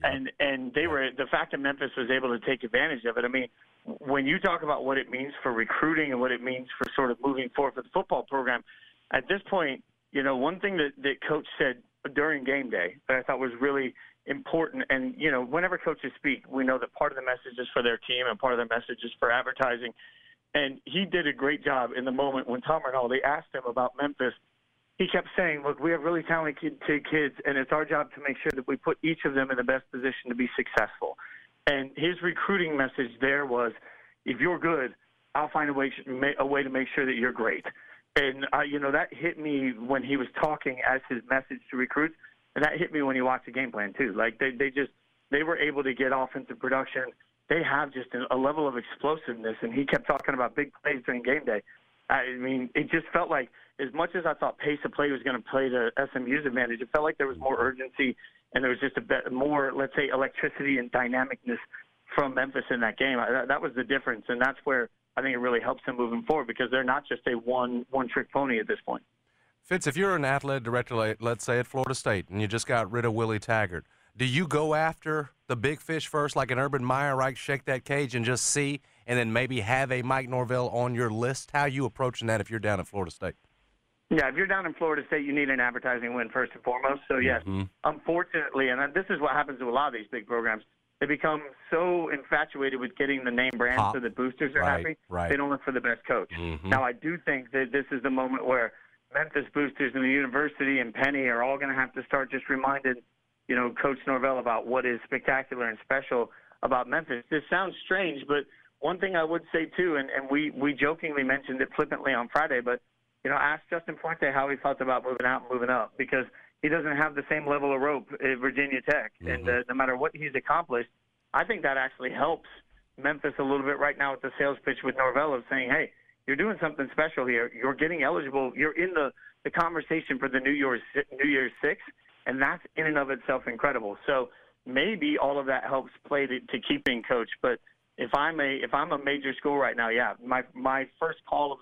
And they were, the fact that Memphis was able to take advantage of it. I mean, when you talk about what it means for recruiting and what it means for sort of moving forward with the football program, at this point, you know, one thing that Coach said during game day that I thought was really important, and, you know, whenever coaches speak, we know that part of the message is for their team and part of the message is for advertising. And he did a great job in the moment when Tom Renaud, they asked him about Memphis. He kept saying, look, we have really talented kids, and it's our job to make sure that we put each of them in the best position to be successful. And his recruiting message there was, if you're good, I'll find a way to make sure that you're great. And, you know, that hit me when he was talking as his message to recruits, and that hit me when you watch the game plan, too. Like, they were able to get offensive production. They have just a level of explosiveness, and he kept talking about big plays during game day. I mean, it just felt like, as much as I thought pace of play was going to play to SMU's advantage, it felt like there was more urgency and there was just a bit more, let's say, electricity and dynamicness from Memphis in that game. That was the difference, and that's where I think it really helps them moving forward because they're not just a one-trick pony at this point. Fitz, if you're an athletic director, let's say at Florida State, and you just got rid of Willie Taggart, do you go after the big fish first, like an Urban Meyer, right, shake that cage and just see, and then maybe have a Mike Norvell on your list? How are you approaching that if you're down at Florida State? Yeah, if you're down in Florida State, you need an advertising win first and foremost. So, yes, unfortunately, and this is what happens to a lot of these big programs, they become so infatuated with getting the name brand so that boosters are happy, they don't look for the best coach. Now, I do think that this is the moment where Memphis boosters and the university and Penny are all going to have to start just reminding, you know, Coach Norvell about what is spectacular and special about Memphis. This sounds strange, but one thing I would say, too, and we jokingly mentioned it flippantly on Friday, but, you know, ask Justin Fuente how he felt about moving out and moving up because he doesn't have the same level of rope at Virginia Tech. And no matter what he's accomplished, I think that actually helps Memphis a little bit right now with the sales pitch with Norvell of saying, hey, you're doing something special here. You're getting eligible. You're in the conversation for the New Year's Six, and that's in and of itself incredible. So maybe all of that helps play to keeping coach. But if I'm a major school right now, yeah, my first call of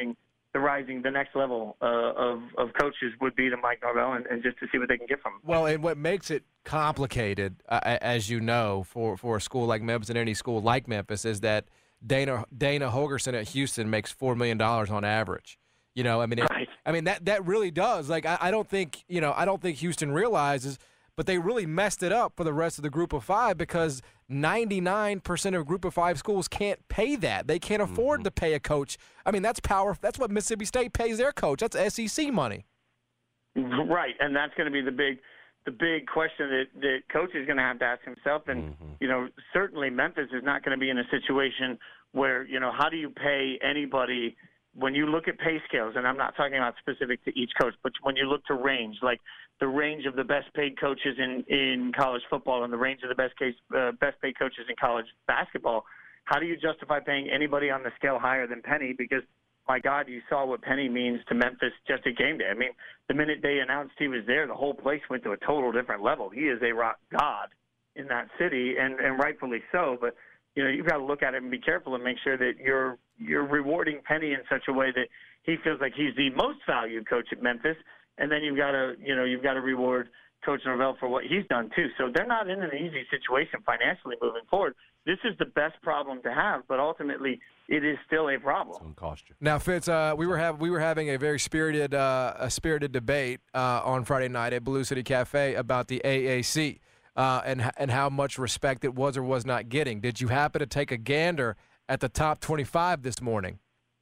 the next level of coaches would be to Mike Norvell and just to see what they can get from him. Well, and what makes it complicated, as you know, for a school like Memphis and any school like Memphis is that Dana Holgorsen at Houston makes $4 million on average. You know, I mean, that really does. Like, I don't think Houston realizes, but they really messed it up for the rest of the Group of Five because 99% of Group of Five schools can't pay that. They can't afford to pay a coach. I mean, that's power. That's what Mississippi State pays their coach. That's SEC money. Right, and that's going to be the big question that coach is going to have to ask himself. And, you know, certainly Memphis is not going to be in a situation where, you know, how do you pay anybody when you look at pay scales, and I'm not talking about specific to each coach, but when you look to range, like the range of the best paid coaches in college football and the range of the best paid coaches in college basketball, how do you justify paying anybody on the scale higher than Penny? Because, my God, you saw what Penny means to Memphis just at game day. I mean, the minute they announced he was there, the whole place went to a total different level. He is a rock god in that city, and rightfully so. But, you know, you've got to look at it and be careful and make sure that you're rewarding Penny in such a way that he feels like he's the most valued coach at Memphis, and then you've got to reward Coach Norvell for what he's done too. So they're not in an easy situation financially moving forward. This is the best problem to have, but ultimately it is still a problem. It's going to cost you. Now, Fitz, we were having a very spirited debate on Friday night at Blue City Cafe about the AAC and how much respect it was or was not getting. Did you happen to take a gander at the top 25 this morning?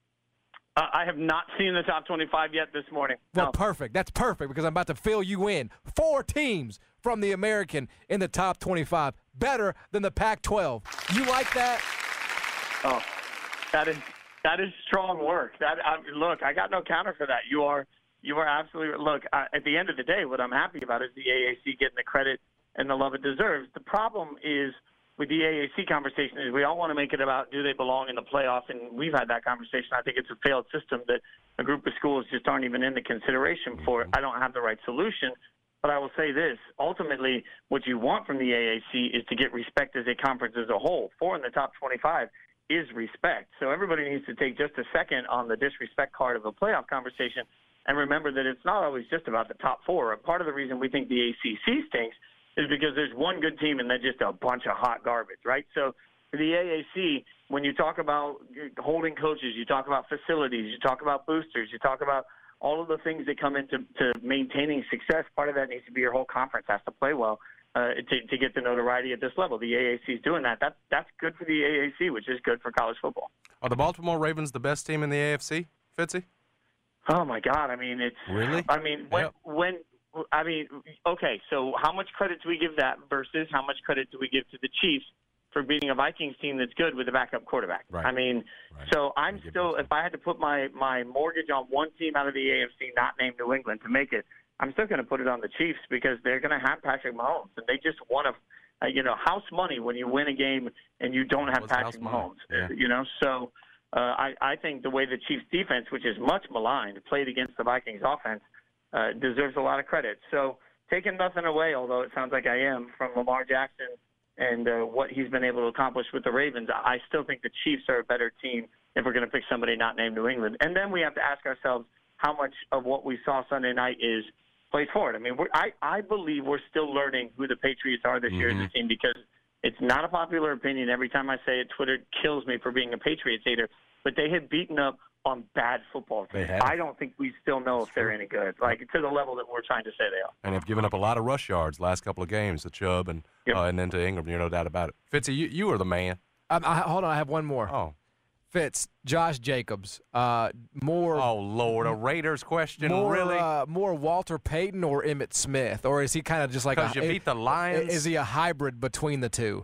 I have not seen the top 25 yet this morning. Well, no. Perfect. That's perfect because I'm about to fill you in. 4 teams from the American in the top 25, better than the Pac-12. You like that? Oh, that is strong work. Look, I got no counter for that. You are absolutely. Look, at the end of the day, what I'm happy about is the AAC getting the credit and the love it deserves. The problem is with the AAC conversation is we all want to make it about do they belong in the playoff, and we've had that conversation. I think it's a failed system that a group of schools just aren't even in the consideration for it. I don't have the right solution, but I will say this. Ultimately, what you want from the AAC is to get respect as a conference as a whole. 4 in the top 25 is respect. So everybody needs to take just a second on the disrespect card of a playoff conversation and remember that it's not always just about the top 4. Part of the reason we think the ACC stinks is because there's one good team and then just a bunch of hot garbage, right? So for the AAC, when you talk about holding coaches, you talk about facilities, you talk about boosters, you talk about all of the things that come into maintaining success. Part of that needs to be your whole conference has to play well to get the notoriety at this level. The AAC is doing that. That's good for the AAC, which is good for college football. Are the Baltimore Ravens the best team in the AFC, Fitzy? Oh my God! I mean, it's really. I mean, okay. So how much credit do we give that versus how much credit do we give to the Chiefs for beating a Vikings team that's good with a backup quarterback? Right. I mean, so I'm still, if I had to put my mortgage on one team out of the AFC not named New England to make it, I'm still going to put it on the Chiefs because they're going to have Patrick Mahomes, and they just want to, house money when you win a game and you don't have Patrick Mahomes. Yeah. So I think the way the Chiefs defense, which is much maligned, played against the Vikings offense, deserves a lot of credit. So taking nothing away, although it sounds like I am, from Lamar Jackson and what he's been able to accomplish with the Ravens, I still think the Chiefs are a better team if we're going to pick somebody not named New England. And then we have to ask ourselves how much of what we saw Sunday night is played forward. I mean, I believe we're still learning who the Patriots are this year as a team because it's not a popular opinion. Every time I say it, Twitter kills me for being a Patriots hater. But they have beaten up on bad football teams. I don't think we still know if they're any good, like to the level that we're trying to say they are. And have given up a lot of rush yards last couple of games to Chubb and then to Ingram. You're no doubt about it. Fitzy, you are the man. Hold on, I have one more. Oh. Fitz, Josh Jacobs, more. Oh Lord, a Raiders question, more, really? More Walter Payton or Emmitt Smith, or is he kind of just like because you beat the Lions? Is he a hybrid between the two?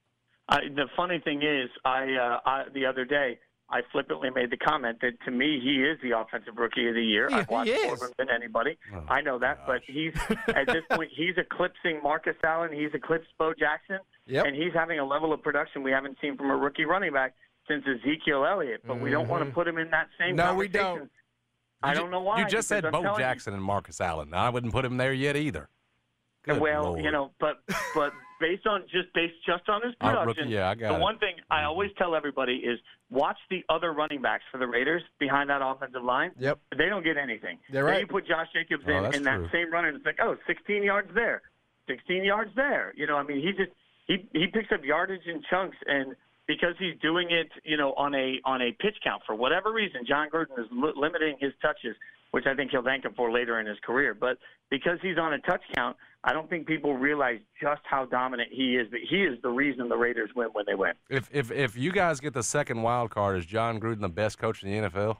The funny thing is, the other day I flippantly made the comment that to me he is the offensive rookie of the year. I've watched more of him than anybody. Oh, I know that, but he's at this point he's eclipsing Marcus Allen. He's eclipsed Bo Jackson, and he's having a level of production we haven't seen from a rookie running back since Ezekiel Elliott, but we don't want to put him in that same conversation. We don't. I don't know why. You just said Bo Jackson and Marcus Allen. I wouldn't put him there yet either. Good well, Lord. but based just on his production, I got the one thing I always tell everybody is watch the other running backs for the Raiders behind that offensive line. Yep. They don't get anything. They're right. They put Josh Jacobs in that same run, and it's like, 16 yards there, 16 yards there. I mean, he picks up yardage in chunks, and because he's doing it, on a pitch count for whatever reason, John Gruden is limiting his touches, which I think he'll thank him for later in his career. But because he's on a touch count, I don't think people realize just how dominant he is. But he is the reason the Raiders win when they win. If you guys get the second wild card, is John Gruden the best coach in the NFL?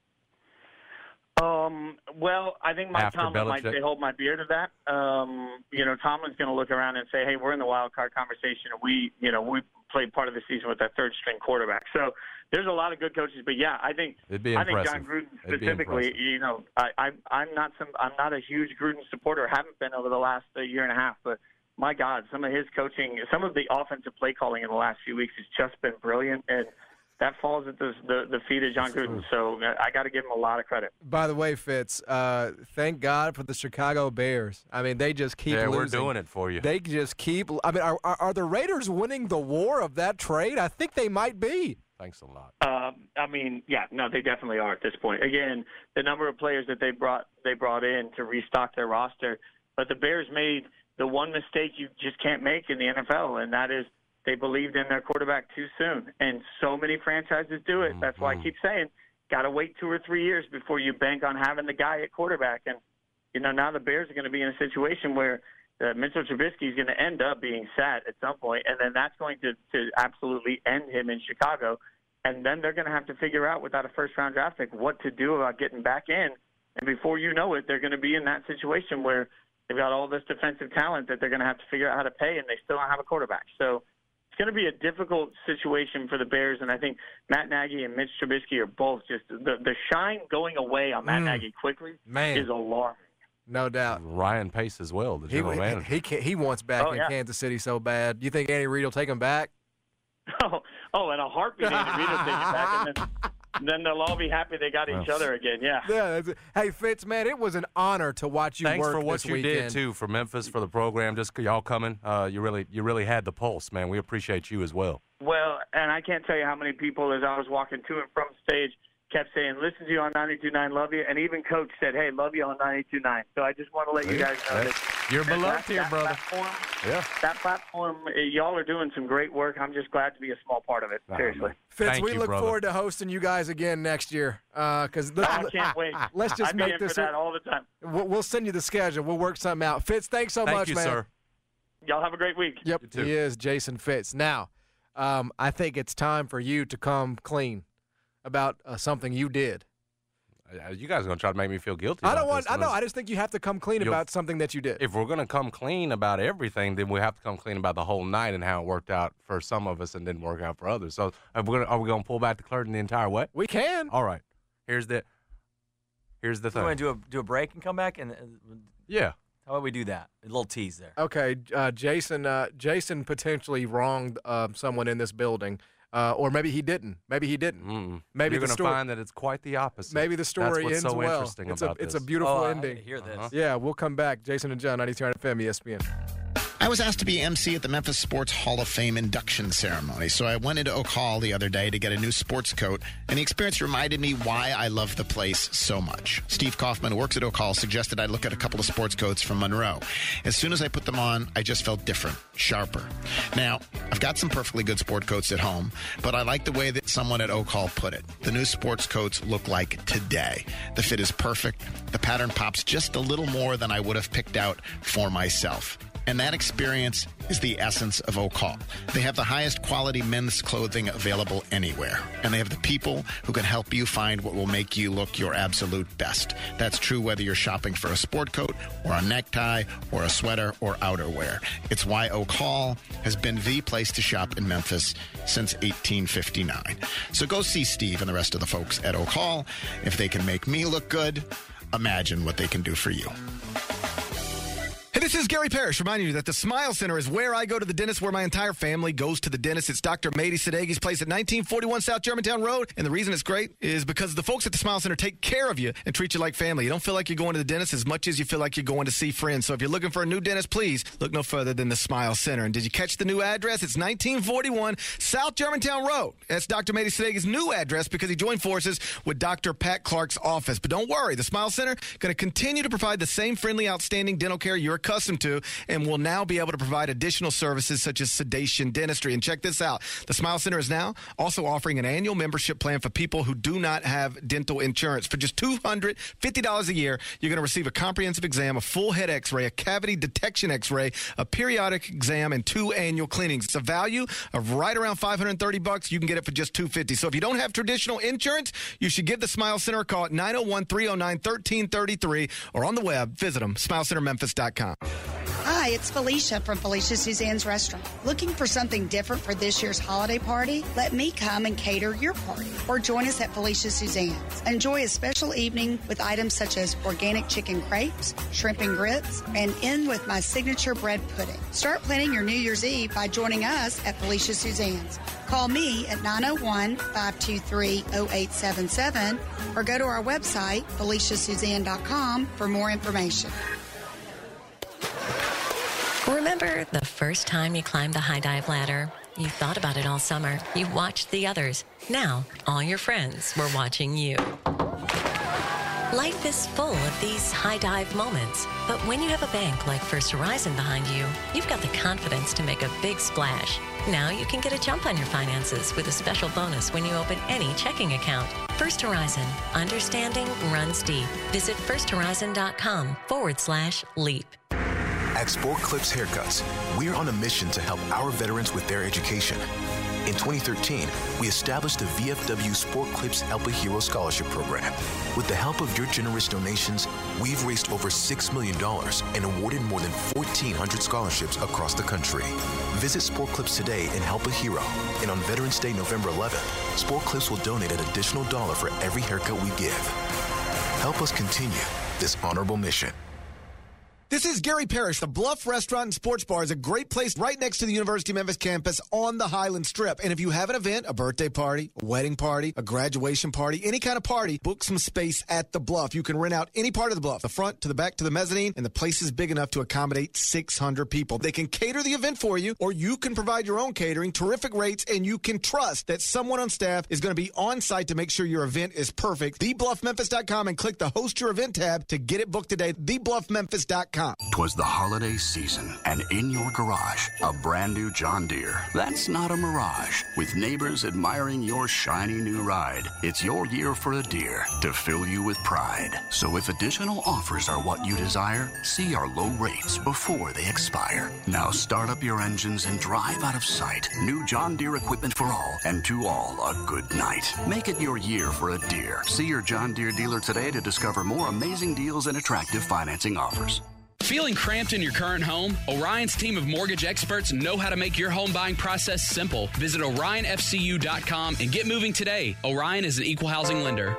Well, I think Mike Tomlin might say, hold my beer to that. Tomlin's going to look around and say, hey, we're in the wild card conversation, and we played part of the season with that third string quarterback. So there's a lot of good coaches, but yeah, I think John Gruden specifically, I'm not a huge Gruden supporter, haven't been over the last year and a half, but my God, some of his coaching, some of the offensive play calling in the last few weeks has just been brilliant, and that falls at the feet of John Gruden. So I got to give him a lot of credit. By the way, Fitz, thank God for the Chicago Bears. I mean, they just keep losing. We're doing it for you. They just keep. I mean, are the Raiders winning the war of that trade? I think they might be. Thanks a lot. I mean, they definitely are at this point. Again, the number of players that they brought in to restock their roster, but the Bears made the one mistake you just can't make in the NFL, and that is they believed in their quarterback too soon. And so many franchises do it. That's why I keep saying, got to wait 2 or 3 years before you bank on having the guy at quarterback. And, now the Bears are going to be in a situation where Mitchell Trubisky is going to end up being sat at some point, and then that's going to absolutely end him in Chicago. And then they're going to have to figure out, without a first-round draft pick, what to do about getting back in. And before you know it, they're going to be in that situation where they've got all this defensive talent that they're going to have to figure out how to pay, and they still don't have a quarterback. So it's going to be a difficult situation for the Bears, and I think Matt Nagy and Mitch Trubisky are both just the shine going away on Matt Nagy quickly is alarming. No doubt. Ryan Pace as well, the general manager. He wants back in Kansas City so bad. Do you think Andy Reid will take him back? Oh, in a heartbeat, Andy Reid will take him back, and then they'll all be happy they got each other again. Yeah. Hey, Fitz, man, it was an honor to watch you work this weekend. Thanks for what you did too for Memphis, for the program. Just y'all coming, you really had the pulse, man. We appreciate you as well. Well, and I can't tell you how many people, as I was walking to and from stage, kept saying, listen to you on 92.9, love you. And even Coach said, hey, love you on 92.9. So I just want to let you guys know that you're beloved here, brother. That platform, y'all are doing some great work. I'm just glad to be a small part of it. Seriously. Fitz, we look forward to hosting you guys again next year. I can't wait. Let's just I'd make be in this. for that all the time. We'll send you the schedule. We'll work something out. Fitz, thanks so much, man. Thank you, sir. Y'all have a great week. Yep, he is Jason Fitz. Now, I think it's time for you to come clean about something you did. You guys are going to try to make me feel guilty. I know. I just think you have to come clean about something that you did. If we're going to come clean about everything, then we have to come clean about the whole night and how it worked out for some of us and didn't work out for others. So are we going to pull back the curtain the entire way? We can. All right. Here's the thing. You want to do a break and come back? Yeah. How about we do that? A little tease there. Okay, Jason potentially wronged someone in this building, or maybe he didn't. Maybe you're going to find that it's quite the opposite. Maybe the story ends so well. Interesting about it's this. a beautiful I ending. hear this. Yeah, we'll come back. Jason and John, 92.9 FM, ESPN. I was asked to be MC at the Memphis Sports Hall of Fame induction ceremony, so I went into Oak Hall the other day to get a new sports coat, and the experience reminded me why I love the place so much. Steve Kaufman, who works at Oak Hall, suggested I look at a couple of sports coats from Monroe. As soon as I put them on, I just felt different, sharper. Now, I've got some perfectly good sport coats at home, but I like the way that someone at Oak Hall put it. The new sports coats look like today. The fit is perfect. The pattern pops just a little more than I would have picked out for myself. And that experience is the essence of Oak Hall. They have the highest quality men's clothing available anywhere. And they have the people who can help you find what will make you look your absolute best. That's true whether you're shopping for a sport coat or a necktie or a sweater or outerwear. It's why Oak Hall has been the place to shop in Memphis since 1859. So go see Steve and the rest of the folks at Oak Hall. If they can make me look good, imagine what they can do for you. Hey, this is Gary Parrish reminding you that the Smile Center is where I go to the dentist, where my entire family goes to the dentist. It's Dr. Mady Sadegi's place at 1941 South Germantown Road. And the reason it's great is because the folks at the Smile Center take care of you and treat you like family. You don't feel like you're going to the dentist as much as you feel like you're going to see friends. So if you're looking for a new dentist, please look no further than the Smile Center. And did you catch the new address? It's 1941 South Germantown Road. That's Dr. Mady Sadegi's new address because he joined forces with Dr. Pat Clark's office. But don't worry, the Smile Center going to continue to provide the same friendly, outstanding dental care you're accustomed to, and will now be able to provide additional services such as sedation dentistry. And check this out. The Smile Center is now also offering an annual membership plan for people who do not have dental insurance. For just $250 a year, you're going to receive a comprehensive exam, a full head x-ray, a cavity detection x-ray, a periodic exam, and 2 annual cleanings. It's a value of right around $530. You can get it for just $250. So if you don't have traditional insurance, you should give the Smile Center a call at 901-309-1333 or on the web. Visit them, smilecentermemphis.com. Hi, it's Felicia from Felicia Suzanne's Restaurant. Looking for something different for this year's holiday party? Let me come and cater your party. Or join us at Felicia Suzanne's. Enjoy a special evening with items such as organic chicken crepes, shrimp and grits, and end with my signature bread pudding. Start planning your New Year's Eve by joining us at Felicia Suzanne's. Call me at 901-523-0877 or go to our website, FeliciaSuzanne.com, for more information. Remember the first time you climbed the high dive ladder? You thought about it all summer. You watched the others. Now, all your friends were watching you. Life is full of these high dive moments, but when you have a bank like First Horizon behind you, you've got the confidence to make a big splash. Now you can get a jump on your finances with a special bonus when you open any checking account. First Horizon. Understanding runs deep. Visit firsthorizon.com/leap. At Sport Clips Haircuts, we're on a mission to help our veterans with their education. In 2013, we established the VFW Sport Clips Help a Hero Scholarship Program. With the help of your generous donations, we've raised over $6 million and awarded more than 1,400 scholarships across the country. Visit Sport Clips today and help a hero. And on Veterans Day, November 11th, Sport Clips will donate an additional $1 for every haircut we give. Help us continue this honorable mission. This is Gary Parrish. The Bluff Restaurant and Sports Bar is a great place right next to the University of Memphis campus on the Highland Strip. And if you have an event, a birthday party, a wedding party, a graduation party, any kind of party, book some space at the Bluff. You can rent out any part of the Bluff, the front to the back to the mezzanine, and the place is big enough to accommodate 600 people. They can cater the event for you, or you can provide your own catering, terrific rates, and you can trust that someone on staff is going to be on site to make sure your event is perfect. TheBluffMemphis.com and click the Host Your Event tab to get it booked today. TheBluffMemphis.com. 'Twas the holiday season, and in your garage, a brand new John Deere. That's not a mirage. With neighbors admiring your shiny new ride, it's your year for a Deere to fill you with pride. So if additional offers are what you desire, see our low rates before they expire. Now start up your engines and drive out of sight. New John Deere equipment for all, and to all a good night. Make it your year for a Deere. See your John Deere dealer today to discover more amazing deals and attractive financing offers. Feeling cramped in your current home? Orion's team of mortgage experts know how to make your home buying process simple. Visit OrionFCU.com and get moving today. Orion is an equal housing lender.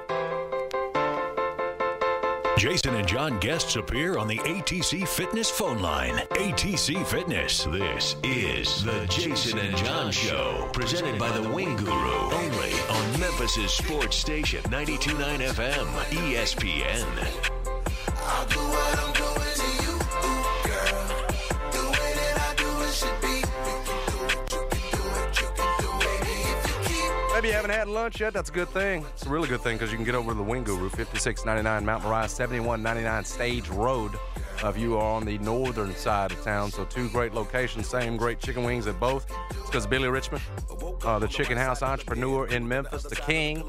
Jason and John guests appear on the ATC Fitness phone line. ATC Fitness. This is the Jason and John Show, presented by the Wing Guru, only on Memphis' sports station, 92.9 FM, ESPN. I'll do what I'm doing to you, girl. The way that I do it should be. You can do it, if you keep. Maybe you haven't had lunch yet. That's a good thing. It's a really good thing because you can get over to the Wing Guru, 5699 Mount Moriah, 7199 Stage Road. If you are on the northern side of town, so two great locations, same great chicken wings at both. It's because Billy Richmond, the chicken house entrepreneur in Memphis, the king,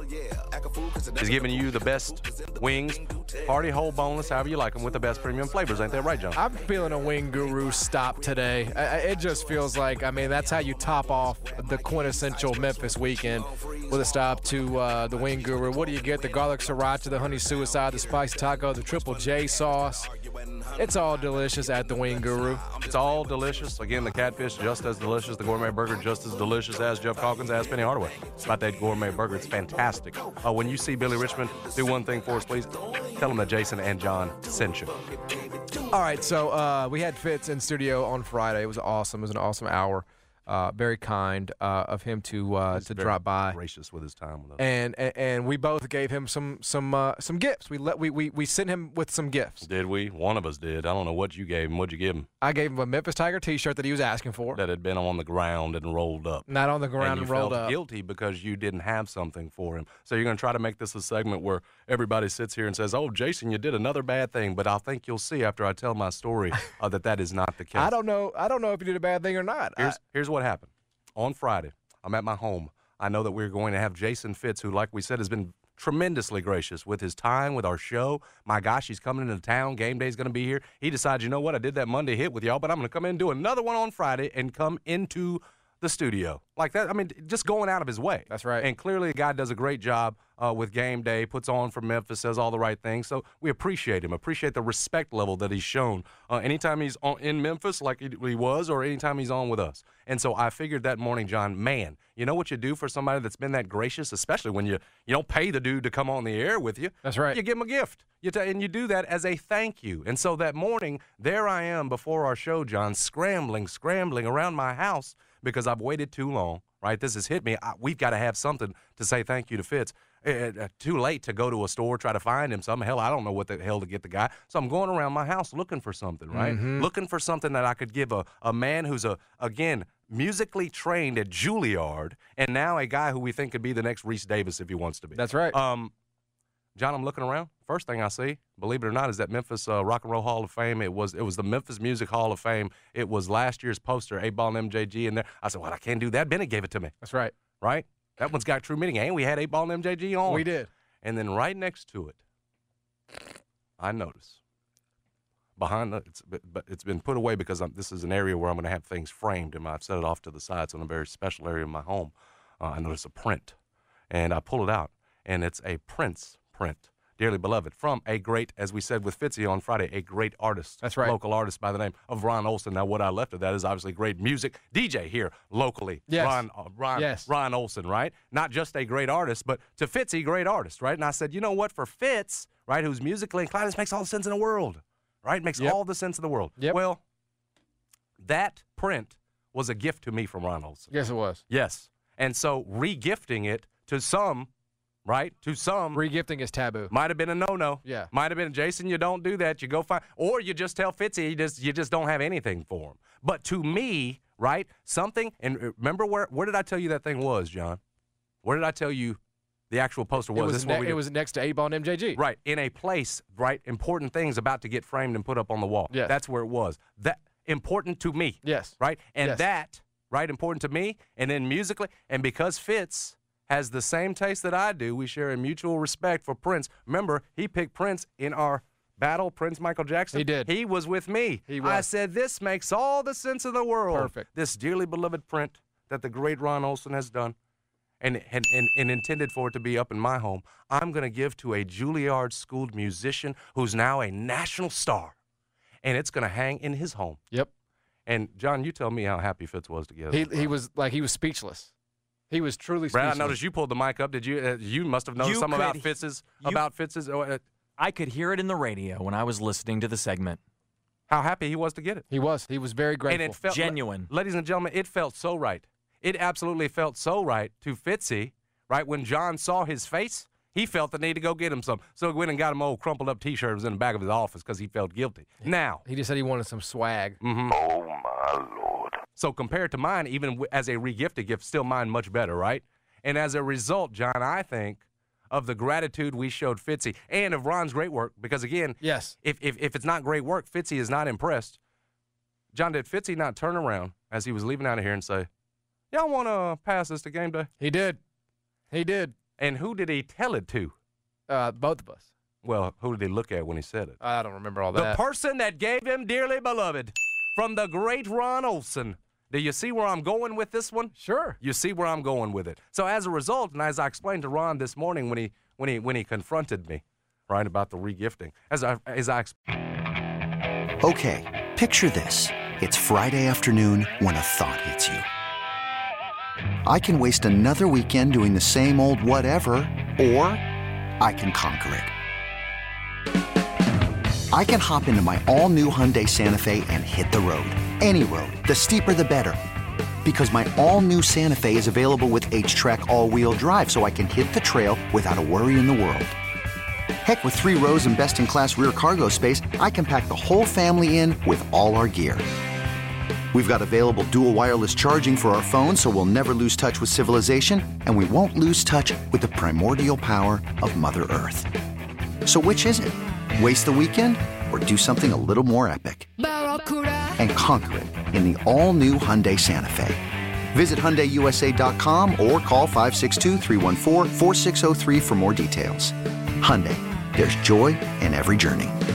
is giving you the best wings, party, whole, boneless, however you like them, with the best premium flavors. Ain't that right, John? I'm feeling a Wing Guru stop today. It just feels like, I mean, that's how you top off the quintessential Memphis weekend, with a stop to the Wing Guru. What do you get? The garlic sriracha, the honey suicide, the spicy taco, the Triple J sauce. It's all delicious at the Wing Guru. It's all delicious. Again, the catfish just as delicious. The gourmet burger just as delicious as Jeff Calkins, as Penny Hardaway. It's about that gourmet burger. It's fantastic. When you see Billy Richmond, do one thing for us, please. Tell him that Jason and John sent you. All right, so we had Fitz in studio on Friday. It was awesome. It was an awesome hour. Very kind of him to drop by. Gracious with his time with us. And we both gave him some gifts. We sent him with some gifts. Did we? One of us did. I don't know what you gave him. What'd you give him? I gave him a Memphis Tiger T-shirt that he was asking for. That had been on the ground and rolled up. Not on the ground and rolled up. And you felt guilty because you didn't have something for him. So you're going to try to make this a segment where everybody sits here and says, "Oh, Jason, you did another bad thing." But I think you'll see after I tell my story that is not the case. I don't know if you did a bad thing or not. Here's what happened. On Friday, I'm at my home. I know that we're going to have Jason Fitz, who, like we said, has been tremendously gracious with his time, with our show. My gosh, he's coming into town. Game day's going to be here. He decides, you know what, I did that Monday hit with y'all, but I'm going to come in and do another one on Friday and come into the studio. Like that, I mean, just going out of his way. That's right. And clearly the guy does a great job with game day, puts on for Memphis, says all the right things. So we appreciate him, appreciate the respect level that he's shown anytime he's in Memphis like he was, or anytime he's on with us. And so I figured that morning, John, man, you know what you do for somebody that's been that gracious, especially when you don't pay the dude to come on the air with you. That's right. You give him a gift. And you do that as a thank you. And so that morning, there I am before our show, John, scrambling around my house because I've waited too long, right? This has hit me. We've got to have something to say thank you to Fitz. Too late to go to a store, try to find him something. Hell, I don't know what the hell to get the guy. So I'm going around my house looking for something, right? Mm-hmm. Looking for something that I could give a man who's, again, musically trained at Juilliard, and now a guy who we think could be the next Reese Davis if he wants to be. That's right. John, I'm looking around. First thing I see, believe it or not, is that Memphis Rock and Roll Hall of Fame. It was the Memphis Music Hall of Fame. It was last year's poster, 8-Ball and MJG in there. I said, well, I can't do that. Bennett gave it to me. That's right. Right? That one's got true meaning. And we had 8-Ball and MJG on. We did. And then right next to it, I notice behind it's been put away because this is an area where I'm going to have things framed, and I've set it off to the side. So in a very special area of my home, I notice a print, and I pull it out, and it's a Prince print. Dearly beloved, from a great, as we said with Fitzy on Friday, a great artist. That's right. Local artist by the name of Ron Olson. Now, what I left of that is obviously great music. DJ here locally. Yes. Ron Olson, right? Not just a great artist, but to Fitzy, great artist, right? And I said, you know what? For Fitz, right, who's musically inclined, this makes all the sense in the world. right? Makes all the sense in the world. Well, that print was a gift to me from Ron Olson. Yes, it was. Yes. And so re-gifting it to some, right? To some. Re-gifting is taboo. Might have been a no-no. Yeah. Might have been, Jason, you don't do that. You go find, or you just tell Fitzy you just don't have anything for him. But to me, right, something, and remember where did I tell you that thing was, John? Where did I tell you the actual poster was? It was next to 8-Ball and MJG. Right, in a place, right, important things about to get framed and put up on the wall. Yes. That's where it was. That important to me. Yes. Right? And yes. that, right, important to me, and then musically, and because Fitz has the same taste that I do, we share a mutual respect for Prince. Remember, he picked Prince in our battle, Prince Michael Jackson. He did. He was with me. He was. I said, this makes all the sense in the world. Perfect. This dearly beloved print that the great Ron Olson has done and intended for it to be up in my home, I'm going to give to a Juilliard-schooled musician who's now a national star. And it's going to hang in his home. Yep. And, John, you tell me how happy Fitz was to get it. He was speechless. He was truly speechless. Brad, I noticed you pulled the mic up. Did you? You must have noticed something about Fitz's. I could hear it in the radio when I was listening to the segment. How happy he was to get it. He was very grateful. And it felt genuine. Ladies and gentlemen, it felt so right. It absolutely felt so right to Fitzy, right? When John saw his face, he felt the need to go get him some. So he went and got him old crumpled up T-shirt. It was in the back of his office because he felt guilty. Now. He just said he wanted some swag. Mm-hmm. Oh, my Lord. So compared to mine, even as a re-gifted gift, still mine much better, right? And as a result, John, I think of the gratitude we showed Fitzy and of Ron's great work, because, again, yes, if it's not great work, Fitzy is not impressed. John, did Fitzy not turn around as he was leaving out of here and say, y'all want to pass this to game day? He did. He did. And who did he tell it to? Both of us. Well, who did he look at when he said it? I don't remember all that. The person that gave him dearly beloved from the great Ron Olson. Do you see where I'm going with this one? Sure. You see where I'm going with it. So as a result, and as I explained to Ron this morning when he confronted me, right, about the regifting, Okay, picture this. It's Friday afternoon when a thought hits you. I can waste another weekend doing the same old whatever, or I can conquer it. I can hop into my all-new Hyundai Santa Fe and hit the road. Any road. The steeper, the better. Because my all-new Santa Fe is available with H-Track all-wheel drive, so I can hit the trail without a worry in the world. Heck, with 3 rows and best-in-class rear cargo space, I can pack the whole family in with all our gear. We've got available dual wireless charging for our phones, so we'll never lose touch with civilization, and we won't lose touch with the primordial power of Mother Earth. So which is it? Waste the weekend or do something a little more epic? And conquer it in the all-new Hyundai Santa Fe. Visit HyundaiUSA.com or call 562-314-4603 for more details. Hyundai, there's joy in every journey.